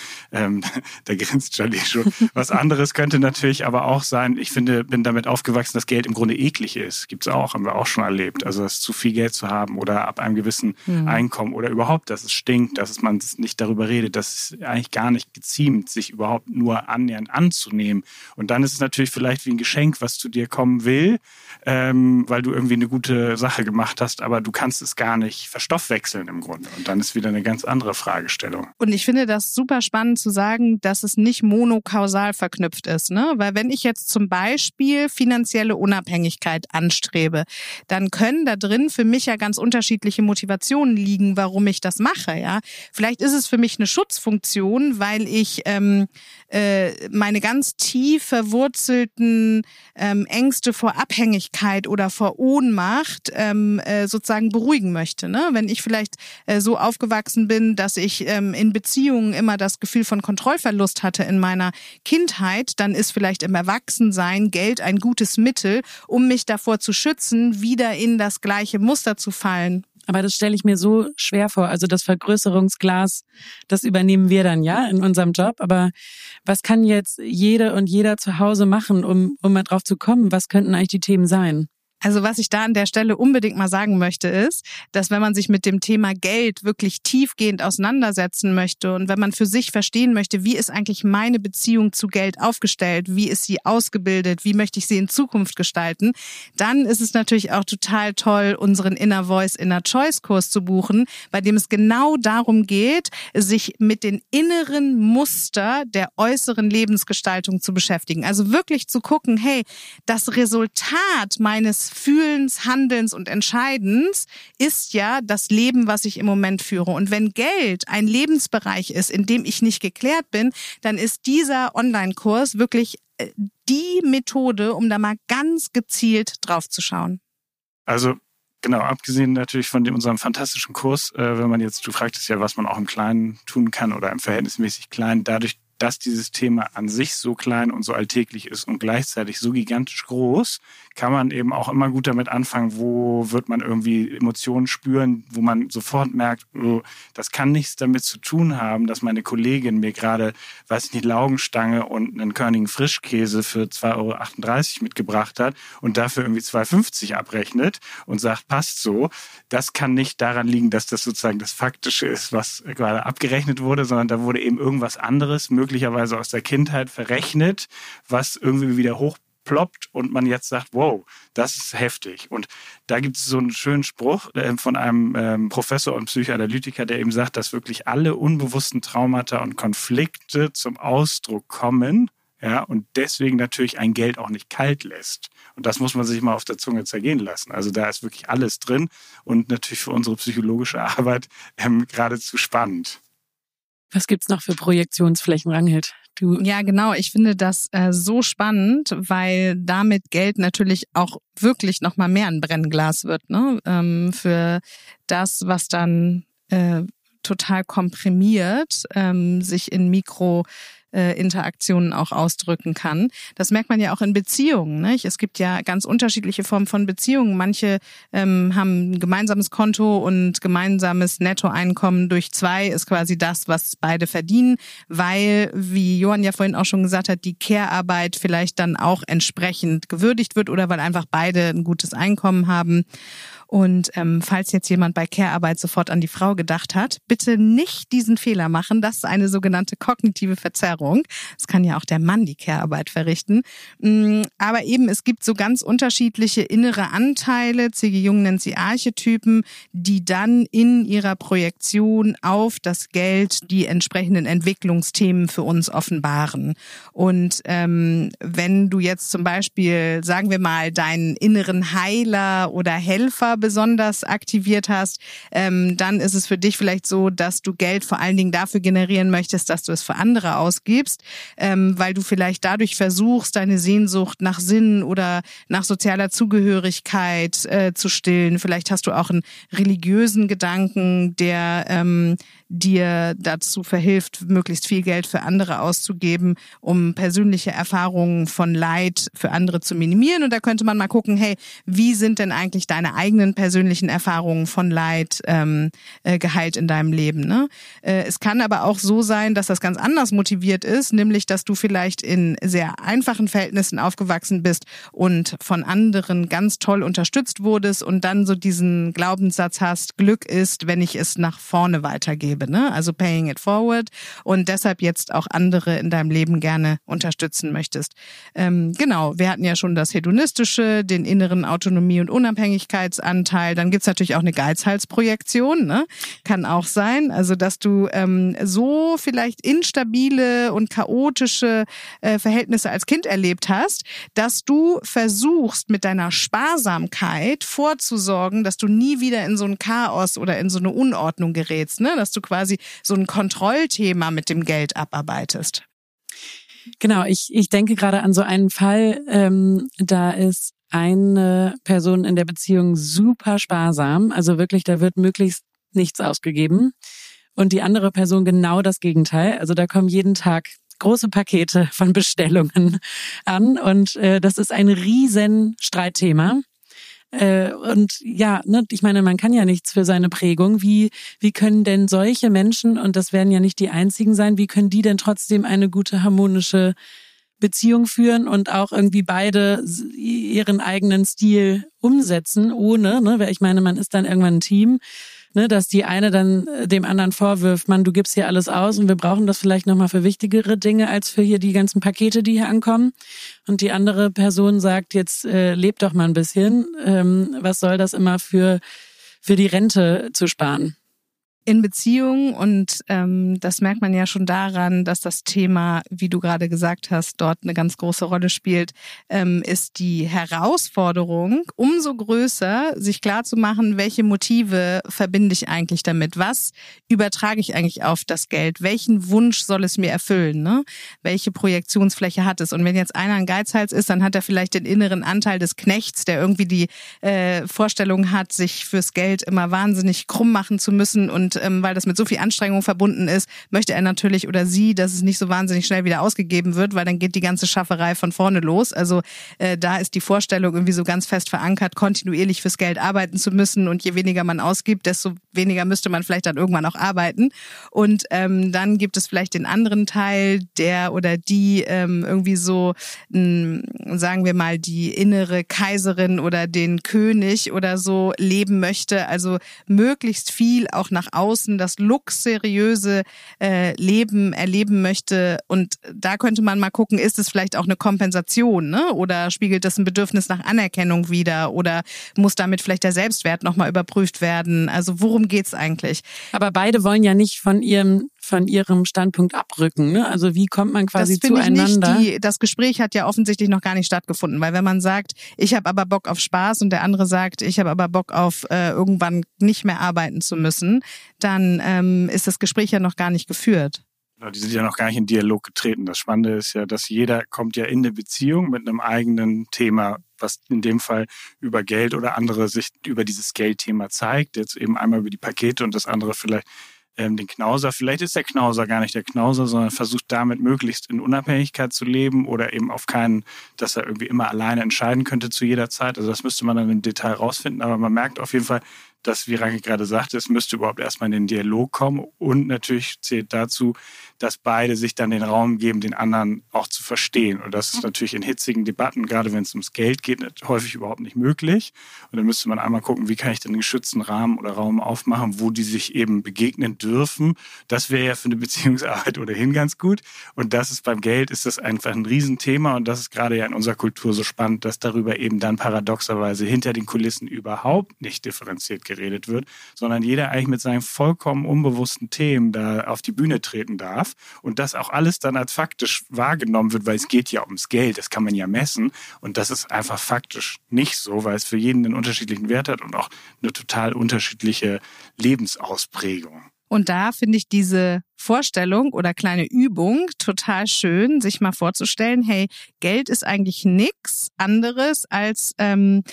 S3: Da grinst Charlie schon. Was anderes könnte natürlich aber auch sein, ich finde, bin damit aufgewachsen, dass Geld im Grunde eklig ist. Gibt's auch, haben wir auch schon erlebt. Also dass zu viel Geld zu haben oder ab einem gewissen Einkommen oder überhaupt, dass es stinkt, dass man nicht darüber redet, dass es eigentlich gar nicht geziemt, sich überhaupt nur annähernd anzunehmen. Und dann ist es natürlich vielleicht wie ein Geschenk, was zu dir kommen will, weil du irgendwie eine gute Sache gemacht hast, aber du kannst es gar nicht verstoffwechseln im Grunde. Und dann ist wieder eine ganz andere Fragestellung.
S1: Und ich finde das super spannend zu sagen, dass es nicht monokausal verknüpft ist, ne? Weil wenn ich jetzt zum Beispiel finanzielle Unabhängigkeit anstrebe, dann können da drin für mich ja ganz unterschiedliche Motivationen liegen, warum ich das mache, ja. Vielleicht ist es für mich eine Schutzfunktion, weil ich meine ganz tief verwurzelten Ängste vor Abhängigkeit oder vor Ohnmacht sozusagen beruhigen möchte. Ne? Wenn ich vielleicht so aufgewachsen bin, dass ich in Beziehungen immer das Gefühl von Kontrollverlust hatte in meiner Kindheit, dann ist vielleicht im Erwachsensein Geld ein gutes Mittel, um mich davor zu schützen, wieder in das gleiche Muster zu fallen.
S2: Aber das stelle ich mir so schwer vor. Also das Vergrößerungsglas, das übernehmen wir dann ja in unserem Job. Aber was kann jetzt jede und jeder zu Hause machen, um mal drauf zu kommen? Was könnten eigentlich die Themen sein?
S1: Also was ich da an der Stelle unbedingt mal sagen möchte, ist, dass wenn man sich mit dem Thema Geld wirklich tiefgehend auseinandersetzen möchte und wenn man für sich verstehen möchte, wie ist eigentlich meine Beziehung zu Geld aufgestellt, wie ist sie ausgebildet, wie möchte ich sie in Zukunft gestalten, dann ist es natürlich auch total toll, unseren Inner Voice, Inner Choice Kurs zu buchen, bei dem es genau darum geht, sich mit den inneren Muster der äußeren Lebensgestaltung zu beschäftigen. Also wirklich zu gucken, hey, das Resultat meines Fühlens, Handelns und Entscheidens ist ja das Leben, was ich im Moment führe. Und wenn Geld ein Lebensbereich ist, in dem ich nicht geklärt bin, dann ist dieser Online-Kurs wirklich die Methode, um da mal ganz gezielt drauf zu schauen.
S3: Also genau, abgesehen natürlich von unserem fantastischen Kurs, wenn man jetzt, du fragtest ja, was man auch im Kleinen tun kann oder im verhältnismäßig Kleinen, dadurch, dass dieses Thema an sich so klein und so alltäglich ist und gleichzeitig so gigantisch groß, kann man eben auch immer gut damit anfangen, wo wird man irgendwie Emotionen spüren, wo man sofort merkt, oh, das kann nichts damit zu tun haben, dass meine Kollegin mir gerade, weiß ich nicht, Laugenstange und einen Körnigen Frischkäse für 2,38 € mitgebracht hat und dafür irgendwie 2,50 € abrechnet und sagt, passt so. Das kann nicht daran liegen, dass das sozusagen das Faktische ist, was gerade abgerechnet wurde, sondern da wurde eben irgendwas anderes, möglicherweise aus der Kindheit verrechnet, was irgendwie wieder hochploppt und man jetzt sagt, wow, das ist heftig. Und da gibt es so einen schönen Spruch von einem Professor und Psychoanalytiker, der eben sagt, dass wirklich alle unbewussten Traumata und Konflikte zum Ausdruck kommen, ja, und deswegen natürlich ein Geld auch nicht kalt lässt. Und das muss man sich mal auf der Zunge zergehen lassen. Also da ist wirklich alles drin und natürlich für unsere psychologische Arbeit geradezu spannend.
S2: Was gibt's noch für Projektionsflächen, Ranghild?
S1: Ja, genau. Ich finde das so spannend, weil damit Geld natürlich auch wirklich noch mal mehr ein Brennglas wird, ne? Für das, was dann total komprimiert sich in Mikrointeraktionen auch ausdrücken kann. Das merkt man ja auch in Beziehungen, nicht? Es gibt ja ganz unterschiedliche Formen von Beziehungen. Manche haben ein gemeinsames Konto und gemeinsames Nettoeinkommen durch 2 ist quasi das, was beide verdienen, weil, wie Johann ja vorhin auch schon gesagt hat, die Care-Arbeit vielleicht dann auch entsprechend gewürdigt wird oder weil einfach beide ein gutes Einkommen haben. Und falls jetzt jemand bei Care-Arbeit sofort an die Frau gedacht hat, bitte nicht diesen Fehler machen. Das ist eine sogenannte kognitive Verzerrung. Es kann ja auch der Mann die Care-Arbeit verrichten. Aber eben, es gibt so ganz unterschiedliche innere Anteile, C.G. Jung nennt sie Archetypen, die dann in ihrer Projektion auf das Geld die entsprechenden Entwicklungsthemen für uns offenbaren. Und wenn du jetzt zum Beispiel, sagen wir mal, deinen inneren Heiler oder Helfer besonders aktiviert hast, dann ist es für dich vielleicht so, dass du Geld vor allen Dingen dafür generieren möchtest, dass du es für andere ausgibst, weil du vielleicht dadurch versuchst, deine Sehnsucht nach Sinn oder nach sozialer Zugehörigkeit zu stillen. Vielleicht hast du auch einen religiösen Gedanken, der dir dazu verhilft, möglichst viel Geld für andere auszugeben, um persönliche Erfahrungen von Leid für andere zu minimieren. Und da könnte man mal gucken, hey, wie sind denn eigentlich deine eigenen persönlichen Erfahrungen von Leid geheilt in deinem Leben, ne? Es kann aber auch so sein, dass das ganz anders motiviert ist, nämlich, dass du vielleicht in sehr einfachen Verhältnissen aufgewachsen bist und von anderen ganz toll unterstützt wurdest und dann so diesen Glaubenssatz hast, Glück ist, wenn ich es nach vorne weitergebe, ne? Also paying it forward und deshalb jetzt auch andere in deinem Leben gerne unterstützen möchtest. Genau, wir hatten ja schon das Hedonistische, den inneren Autonomie- und Unabhängigkeitsanteil. Dann gibt's natürlich auch eine Geizhalsprojektion, ne? Kann auch sein, also dass du so vielleicht instabile und chaotische Verhältnisse als Kind erlebt hast, dass du versuchst mit deiner Sparsamkeit vorzusorgen, dass du nie wieder in so ein Chaos oder in so eine Unordnung gerätst, ne? Dass du quasi so ein Kontrollthema mit dem Geld abarbeitest.
S2: Genau, ich denke gerade an so einen Fall, da ist eine Person in der Beziehung super sparsam, also wirklich, da wird möglichst nichts ausgegeben und die andere Person genau das Gegenteil, also da kommen jeden Tag große Pakete von Bestellungen an und das ist ein riesen Streitthema. Und ja, ne, ich meine, man kann ja nichts für seine Prägung. Wie können denn solche Menschen, und das werden ja nicht die einzigen sein, wie können die denn trotzdem eine gute harmonische Beziehung führen und auch irgendwie beide ihren eigenen Stil umsetzen, ohne, ne, weil ich meine, man ist dann irgendwann ein Team, ne, dass die eine dann dem anderen vorwirft, Mann, du gibst hier alles aus und wir brauchen das vielleicht nochmal für wichtigere Dinge als für hier die ganzen Pakete, die hier ankommen. Und die andere Person sagt, jetzt lebt doch mal ein bisschen. Was soll das immer für die Rente zu sparen?
S1: In Beziehungen, und das merkt man ja schon daran, dass das Thema, wie du gerade gesagt hast, dort eine ganz große Rolle spielt, ist die Herausforderung umso größer, sich klarzumachen, welche Motive verbinde ich eigentlich damit? Was übertrage ich eigentlich auf das Geld? Welchen Wunsch soll es mir erfüllen? Ne? Welche Projektionsfläche hat es? Und wenn jetzt einer ein Geizhals ist, dann hat er vielleicht den inneren Anteil des Knechts, der irgendwie die Vorstellung hat, sich fürs Geld immer wahnsinnig krumm machen zu müssen, und weil das mit so viel Anstrengung verbunden ist, möchte er natürlich oder sie, dass es nicht so wahnsinnig schnell wieder ausgegeben wird, weil dann geht die ganze Schafferei von vorne los. Also da ist die Vorstellung irgendwie so ganz fest verankert, kontinuierlich fürs Geld arbeiten zu müssen, und je weniger man ausgibt, desto weniger müsste man vielleicht dann irgendwann auch arbeiten. Und dann gibt es vielleicht den anderen Teil, der oder die irgendwie so, sagen wir mal, die innere Kaiserin oder den König oder so leben möchte, also möglichst viel auch nach außen das luxuriöse Leben erleben möchte. Und da könnte man mal gucken, ist es vielleicht auch eine Kompensation, ne? Oder spiegelt das ein Bedürfnis nach Anerkennung wider? Oder muss damit vielleicht der Selbstwert nochmal überprüft werden? Also worum geht's eigentlich?
S2: Aber beide wollen ja nicht von ihrem Standpunkt abrücken, ne? Also wie kommt man quasi zueinander?
S1: Das Gespräch hat ja offensichtlich noch gar nicht stattgefunden, weil wenn man sagt, ich habe aber Bock auf Spaß, und der andere sagt, ich habe aber Bock auf irgendwann nicht mehr arbeiten zu müssen, dann ist das Gespräch ja noch gar nicht geführt.
S3: Die sind ja noch gar nicht in Dialog getreten. Das Spannende ist ja, dass jeder kommt ja in eine Beziehung mit einem eigenen Thema, was in dem Fall über Geld oder andere sich über dieses Geldthema zeigt. Jetzt eben einmal über die Pakete und das andere vielleicht den Knauser. Vielleicht ist der Knauser gar nicht der Knauser, sondern versucht damit möglichst in Unabhängigkeit zu leben oder eben auf keinen, dass er irgendwie immer alleine entscheiden könnte zu jeder Zeit. Also das müsste man dann im Detail rausfinden. Aber man merkt auf jeden Fall, dass, wie Ranke gerade sagte, es müsste überhaupt erstmal in den Dialog kommen, und natürlich zählt dazu, dass beide sich dann den Raum geben, den anderen auch zu verstehen. Und das ist natürlich in hitzigen Debatten, gerade wenn es ums Geld geht, häufig überhaupt nicht möglich. Und dann müsste man einmal gucken, wie kann ich denn einen geschützten Rahmen oder Raum aufmachen, wo die sich eben begegnen dürfen. Das wäre ja für eine Beziehungsarbeit ohnehin ganz gut. Und das ist beim Geld, ist das einfach ein Riesenthema, und das ist gerade ja in unserer Kultur so spannend, dass darüber eben dann paradoxerweise hinter den Kulissen überhaupt nicht differenziert geredet wird, sondern jeder eigentlich mit seinen vollkommen unbewussten Themen da auf die Bühne treten darf, und das auch alles dann als faktisch wahrgenommen wird, weil es geht ja ums Geld, das kann man ja messen, und das ist einfach faktisch nicht so, weil es für jeden einen unterschiedlichen Wert hat und auch eine total unterschiedliche Lebensausprägung.
S1: Und da finde ich diese Vorstellung oder kleine Übung total schön, sich mal vorzustellen, hey, Geld ist eigentlich nichts anderes als ein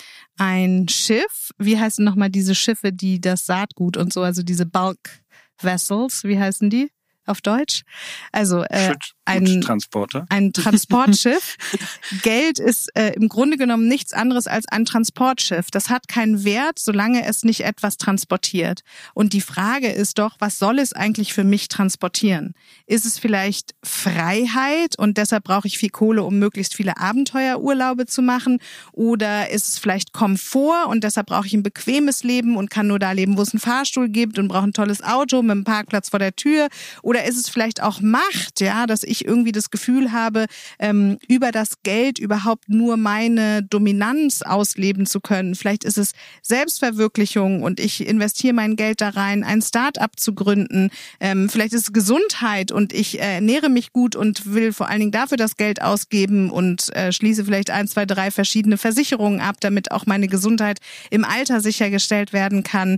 S1: Schiff. Wie heißen nochmal diese Schiffe, die das Saatgut und so, also diese Bulk Vessels, wie heißen die auf Deutsch? Also ein Transportschiff. Geld ist im Grunde genommen nichts anderes als ein Transportschiff. Das hat keinen Wert, solange es nicht etwas transportiert. Und die Frage ist doch, was soll es eigentlich für mich transportieren? Ist es vielleicht Freiheit und deshalb brauche ich viel Kohle, um möglichst viele Abenteuerurlaube zu machen? Oder ist es vielleicht Komfort und deshalb brauche ich ein bequemes Leben und kann nur da leben, wo es einen Fahrstuhl gibt, und brauche ein tolles Auto mit einem Parkplatz vor der Tür? Oder ist es vielleicht auch Macht, ja, dass ich irgendwie das Gefühl habe, über das Geld überhaupt nur meine Dominanz ausleben zu können. Vielleicht ist es Selbstverwirklichung und ich investiere mein Geld da rein, ein Start-up zu gründen. Vielleicht ist es Gesundheit und ich ernähre mich gut und will vor allen Dingen dafür das Geld ausgeben und schließe vielleicht 1, 2, 3 verschiedene Versicherungen ab, damit auch meine Gesundheit im Alter sichergestellt werden kann.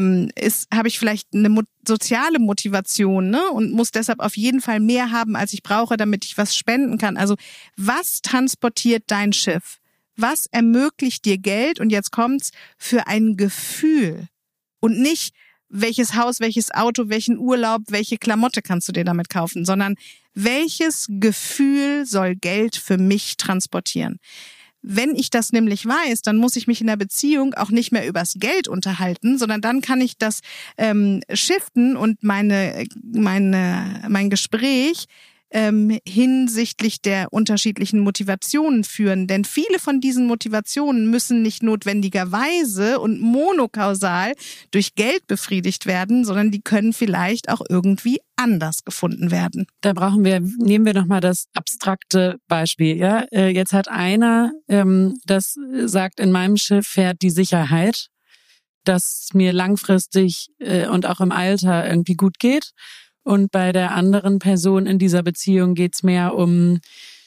S1: Habe ich vielleicht eine soziale Motivation, ne? Und muss deshalb auf jeden Fall mehr haben, als ich brauche, damit ich was spenden kann. Also was transportiert dein Schiff? Was ermöglicht dir Geld? Und jetzt kommt's, für ein Gefühl. Und nicht, welches Haus, welches Auto, welchen Urlaub, welche Klamotte kannst du dir damit kaufen, sondern welches Gefühl soll Geld für mich transportieren? Wenn ich das nämlich weiß, dann muss ich mich in der Beziehung auch nicht mehr übers Geld unterhalten, sondern dann kann ich das shiften und mein Gespräch hinsichtlich der unterschiedlichen Motivationen führen. Denn viele von diesen Motivationen müssen nicht notwendigerweise und monokausal durch Geld befriedigt werden, sondern die können vielleicht auch irgendwie anders gefunden werden.
S2: Da nehmen wir nochmal das abstrakte Beispiel. Ja, jetzt hat einer, das sagt, in meinem Schiff fährt die Sicherheit, dass mir langfristig und auch im Alter irgendwie gut geht. Und bei der anderen Person in dieser Beziehung geht's mehr um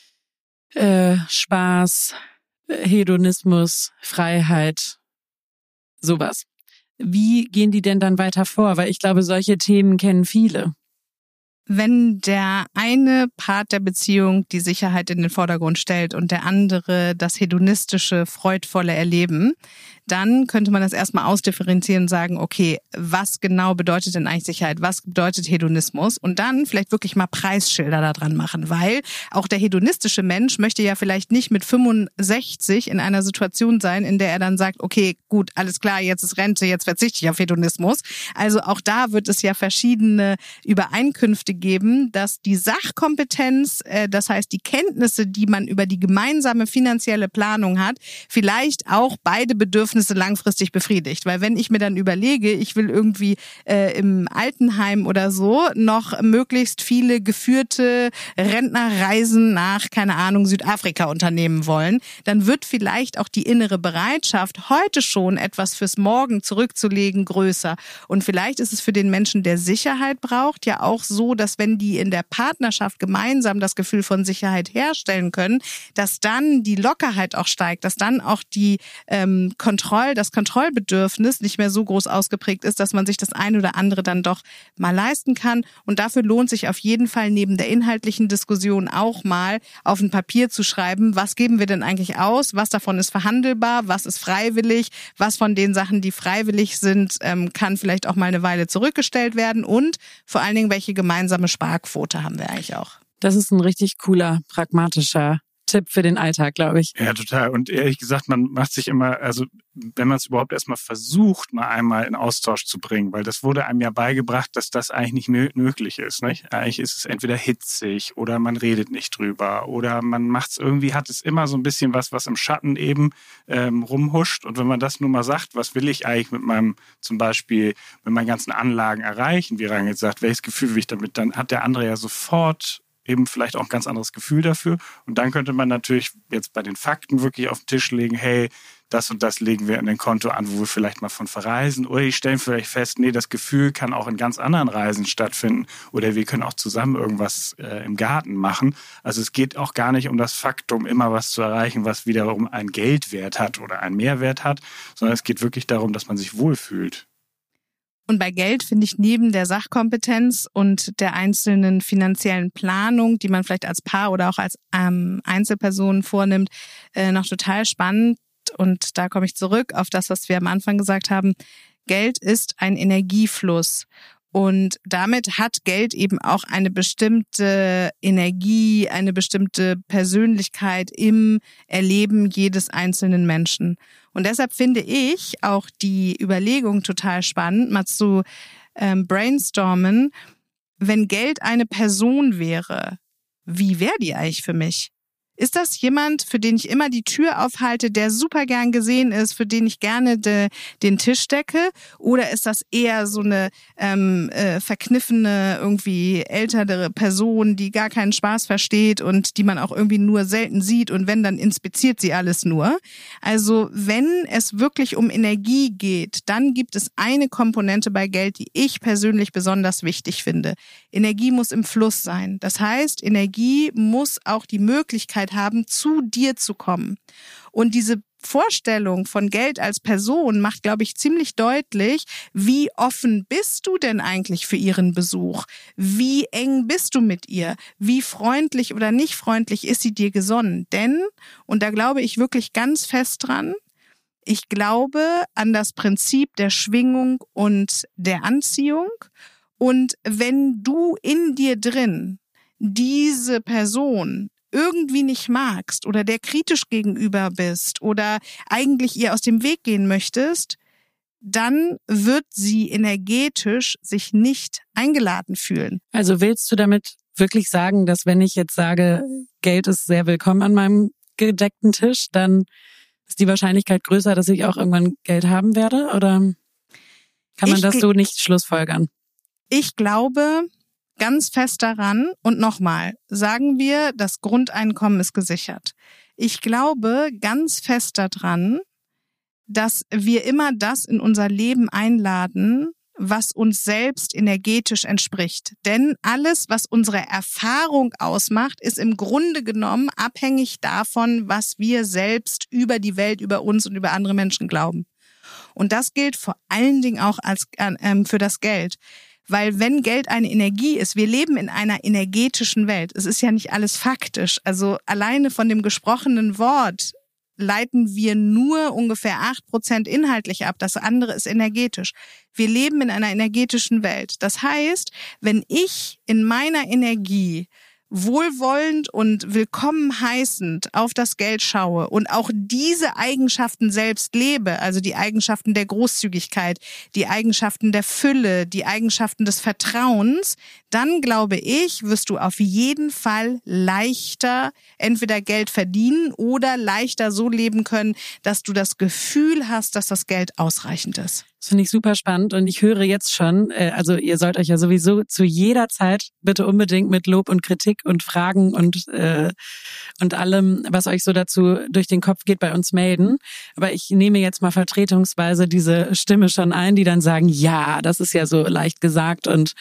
S2: Spaß, Hedonismus, Freiheit, sowas. Wie gehen die denn dann weiter vor? Weil ich glaube, solche Themen kennen viele.
S1: Wenn der eine Part der Beziehung die Sicherheit in den Vordergrund stellt und der andere das hedonistische, freudvolle Erleben, dann könnte man das erstmal ausdifferenzieren und sagen, okay, was genau bedeutet denn eigentlich Sicherheit? Was bedeutet Hedonismus? Und dann vielleicht wirklich mal Preisschilder da dran machen, weil auch der hedonistische Mensch möchte ja vielleicht nicht mit 65 in einer Situation sein, in der er dann sagt, okay, gut, alles klar, jetzt ist Rente, jetzt verzichte ich auf Hedonismus. Also auch da wird es ja verschiedene Übereinkünfte geben, dass die Sachkompetenz, das heißt die Kenntnisse, die man über die gemeinsame finanzielle Planung hat, vielleicht auch beide Bedürfnisse langfristig befriedigt. Weil wenn ich mir dann überlege, ich will irgendwie im Altenheim oder so noch möglichst viele geführte Rentnerreisen nach, keine Ahnung, Südafrika unternehmen wollen, dann wird vielleicht auch die innere Bereitschaft, heute schon etwas fürs Morgen zurückzulegen, größer. Und vielleicht ist es für den Menschen, der Sicherheit braucht, ja auch so, dass wenn die in der Partnerschaft gemeinsam das Gefühl von Sicherheit herstellen können, dass dann die Lockerheit auch steigt, dass dann auch die das Kontrollbedürfnis nicht mehr so groß ausgeprägt ist, dass man sich das eine oder andere dann doch mal leisten kann. Und dafür lohnt sich auf jeden Fall neben der inhaltlichen Diskussion auch mal auf ein Papier zu schreiben, was geben wir denn eigentlich aus, was davon ist verhandelbar, was ist freiwillig, was von den Sachen, die freiwillig sind, kann vielleicht auch mal eine Weile zurückgestellt werden und vor allen Dingen, welche gemeinsame Sparquote haben wir eigentlich auch.
S2: Das ist ein richtig cooler, pragmatischer Tipp für den Alltag, glaube ich.
S3: Ja, total. Und ehrlich gesagt, man macht sich immer, also wenn man es überhaupt erstmal versucht, mal einmal in Austausch zu bringen, weil das wurde einem ja beigebracht, dass das eigentlich nicht möglich ist. Nicht? Eigentlich ist es entweder hitzig oder man redet nicht drüber oder man macht es irgendwie, hat es immer so ein bisschen was im Schatten eben rumhuscht. Und wenn man das nur mal sagt, was will ich eigentlich mit meinem, zum Beispiel mit meinen ganzen Anlagen erreichen, wie Rangel sagt, welches Gefühl will ich damit, dann hat der andere ja sofort eben vielleicht auch ein ganz anderes Gefühl dafür. Und dann könnte man natürlich jetzt bei den Fakten wirklich auf den Tisch legen, hey, das und das legen wir in ein Konto an, wo wir vielleicht mal von verreisen. Oder die stellen vielleicht fest, nee, das Gefühl kann auch in ganz anderen Reisen stattfinden. Oder wir können auch zusammen irgendwas im Garten machen. Also es geht auch gar nicht um das Faktum, immer was zu erreichen, was wiederum einen Geldwert hat oder einen Mehrwert hat, sondern es geht wirklich darum, dass man sich wohlfühlt.
S1: Und bei Geld finde ich neben der Sachkompetenz und der einzelnen finanziellen Planung, die man vielleicht als Paar oder auch als Einzelperson vornimmt, noch total spannend. Und da komme ich zurück auf das, was wir am Anfang gesagt haben. Geld ist ein Energiefluss. Und damit hat Geld eben auch eine bestimmte Energie, eine bestimmte Persönlichkeit im Erleben jedes einzelnen Menschen. Und deshalb finde ich auch die Überlegung total spannend, mal zu brainstormen, wenn Geld eine Person wäre, wie wäre die eigentlich für mich? Ist das jemand, für den ich immer die Tür aufhalte, der super gern gesehen ist, für den ich gerne den Tisch decke? Oder ist das eher so eine verkniffene, irgendwie ältere Person, die gar keinen Spaß versteht und die man auch irgendwie nur selten sieht und wenn, dann inspiziert sie alles nur? Also wenn es wirklich um Energie geht, dann gibt es eine Komponente bei Geld, die ich persönlich besonders wichtig finde. Energie muss im Fluss sein. Das heißt, Energie muss auch die Möglichkeit haben, zu dir zu kommen. Und diese Vorstellung von Geld als Person macht, glaube ich, ziemlich deutlich, wie offen bist du denn eigentlich für ihren Besuch? Wie eng bist du mit ihr? Wie freundlich oder nicht freundlich ist sie dir gesonnen? Denn, und da glaube ich wirklich ganz fest dran, ich glaube an das Prinzip der Schwingung und der Anziehung. Und wenn du in dir drin diese Person irgendwie nicht magst oder der kritisch gegenüber bist oder eigentlich ihr aus dem Weg gehen möchtest, dann wird sie energetisch sich nicht eingeladen fühlen.
S2: Also willst du damit wirklich sagen, dass wenn ich jetzt sage, Geld ist sehr willkommen an meinem gedeckten Tisch, dann ist die Wahrscheinlichkeit größer, dass ich auch irgendwann Geld haben werde? Oder kann man das so nicht schlussfolgern?
S1: Ich glaube ganz fest daran, und nochmal, sagen wir, das Grundeinkommen ist gesichert. Ich glaube ganz fest daran, dass wir immer das in unser Leben einladen, was uns selbst energetisch entspricht. Denn alles, was unsere Erfahrung ausmacht, ist im Grunde genommen abhängig davon, was wir selbst über die Welt, über uns und über andere Menschen glauben. Und das gilt vor allen Dingen auch für das Geld. Weil wenn Geld eine Energie ist, wir leben in einer energetischen Welt. Es ist ja nicht alles faktisch. Also alleine von dem gesprochenen Wort leiten wir nur ungefähr 8% inhaltlich ab. Das andere ist energetisch. Wir leben in einer energetischen Welt. Das heißt, wenn ich in meiner Energie wohlwollend und willkommen heißend auf das Geld schaue und auch diese Eigenschaften selbst lebe, also die Eigenschaften der Großzügigkeit, die Eigenschaften der Fülle, die Eigenschaften des Vertrauens, dann glaube ich, wirst du auf jeden Fall leichter entweder Geld verdienen oder leichter so leben können, dass du das Gefühl hast, dass das Geld ausreichend ist.
S2: Das finde ich super spannend und ich höre jetzt schon, also ihr sollt euch ja sowieso zu jeder Zeit bitte unbedingt mit Lob und Kritik und Fragen und allem, was euch so dazu durch den Kopf geht, bei uns melden. Aber ich nehme jetzt mal vertretungsweise diese Stimme schon ein, die dann sagen, ja, das ist ja so leicht gesagt und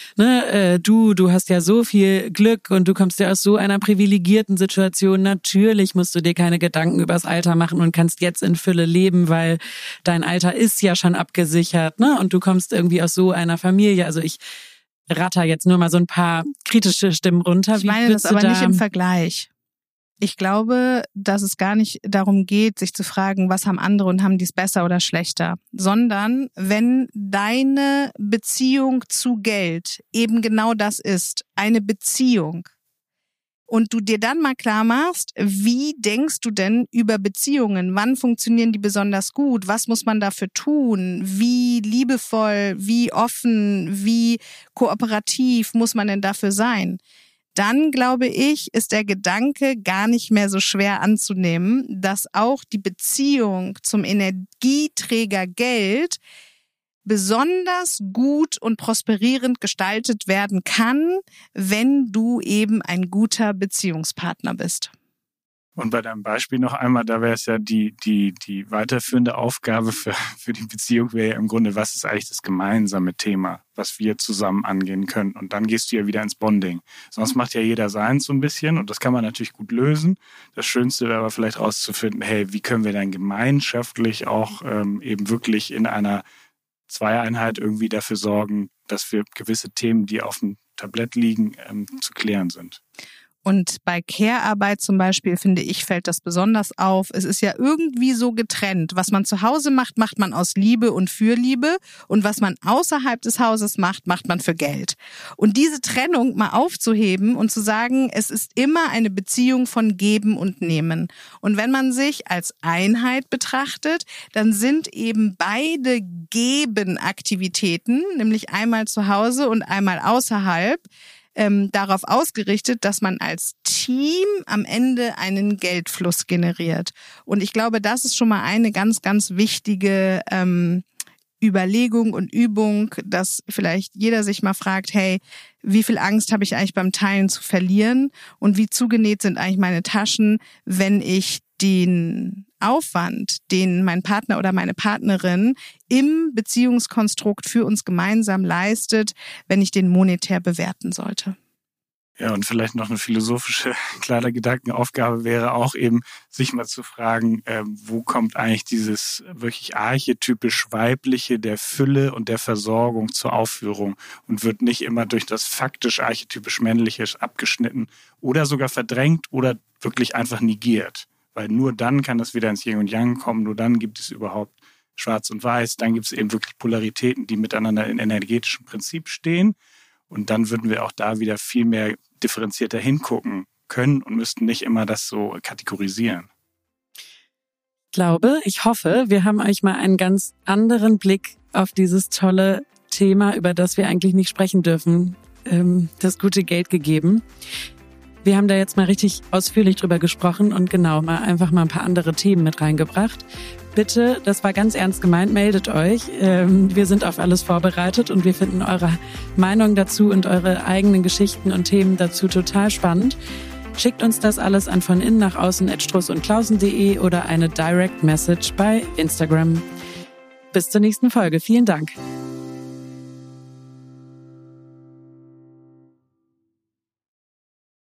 S2: du hast ja so viel Glück und du kommst ja aus so einer privilegierten Situation. Natürlich musst du dir keine Gedanken übers Alter machen und kannst jetzt in Fülle leben, weil dein Alter ist ja schon abgesichert, ne? Und du kommst irgendwie aus so einer Familie. Also ich ratter jetzt nur mal so ein paar kritische Stimmen runter.
S1: Ich meine das aber nicht im Vergleich. Ich glaube, dass es gar nicht darum geht, sich zu fragen, was haben andere und haben die es besser oder schlechter, sondern wenn deine Beziehung zu Geld eben genau das ist, eine Beziehung, und du dir dann mal klar machst, wie denkst du denn über Beziehungen? Wann funktionieren die besonders gut? Was muss man dafür tun? Wie liebevoll, wie offen, wie kooperativ muss man denn dafür sein? Dann, glaube ich, ist der Gedanke gar nicht mehr so schwer anzunehmen, dass auch die Beziehung zum Energieträger Geld besonders gut und prosperierend gestaltet werden kann, wenn du eben ein guter Beziehungspartner bist.
S3: Und bei deinem Beispiel noch einmal, da wäre es ja die weiterführende Aufgabe für die Beziehung wäre ja im Grunde, was ist eigentlich das gemeinsame Thema, was wir zusammen angehen können? Und dann gehst du ja wieder ins Bonding. Sonst macht ja jeder seins so ein bisschen und das kann man natürlich gut lösen. Das Schönste wäre aber vielleicht rauszufinden, hey, wie können wir dann gemeinschaftlich auch eben wirklich in einer Zweieinheit irgendwie dafür sorgen, dass wir gewisse Themen, die auf dem Tablett liegen, zu klären sind.
S1: Und bei Care-Arbeit zum Beispiel, finde ich, fällt das besonders auf. Es ist ja irgendwie so getrennt. Was man zu Hause macht, macht man aus Liebe und für Liebe. Und was man außerhalb des Hauses macht, macht man für Geld. Und diese Trennung mal aufzuheben und zu sagen, es ist immer eine Beziehung von Geben und Nehmen. Und wenn man sich als Einheit betrachtet, dann sind eben beide Geben-Aktivitäten, nämlich einmal zu Hause und einmal außerhalb, darauf ausgerichtet, dass man als Team am Ende einen Geldfluss generiert. Und ich glaube, das ist schon mal eine ganz, ganz wichtige Überlegung und Übung, dass vielleicht jeder sich mal fragt, hey, wie viel Angst habe ich eigentlich beim Teilen zu verlieren und wie zugenäht sind eigentlich meine Taschen, wenn ich den Aufwand, den mein Partner oder meine Partnerin im Beziehungskonstrukt für uns gemeinsam leistet, wenn ich den monetär bewerten sollte.
S3: Ja, und vielleicht noch eine philosophische kleine Gedankenaufgabe wäre auch eben, sich mal zu fragen, wo kommt eigentlich dieses wirklich archetypisch Weibliche der Fülle und der Versorgung zur Aufführung und wird nicht immer durch das faktisch archetypisch Männliche abgeschnitten oder sogar verdrängt oder wirklich einfach negiert. Weil nur dann kann das wieder ins Yin und Yang kommen, nur dann gibt es überhaupt Schwarz und Weiß, dann gibt es eben wirklich Polaritäten, die miteinander in energetischem Prinzip stehen. Und dann würden wir auch da wieder viel mehr differenzierter hingucken können und müssten nicht immer das so kategorisieren.
S2: ich hoffe, wir haben euch mal einen ganz anderen Blick auf dieses tolle Thema, über das wir eigentlich nicht sprechen dürfen, das gute Geld gegeben. Wir haben da jetzt mal richtig ausführlich drüber gesprochen und genau, einfach mal ein paar andere Themen mit reingebracht. Bitte, das war ganz ernst gemeint, meldet euch. Wir sind auf alles vorbereitet und wir finden eure Meinung dazu und eure eigenen Geschichten und Themen dazu total spannend. Schickt uns das alles an voninnennachaußen@strussundklausen.de oder eine Direct Message bei Instagram. Bis zur nächsten Folge. Vielen Dank.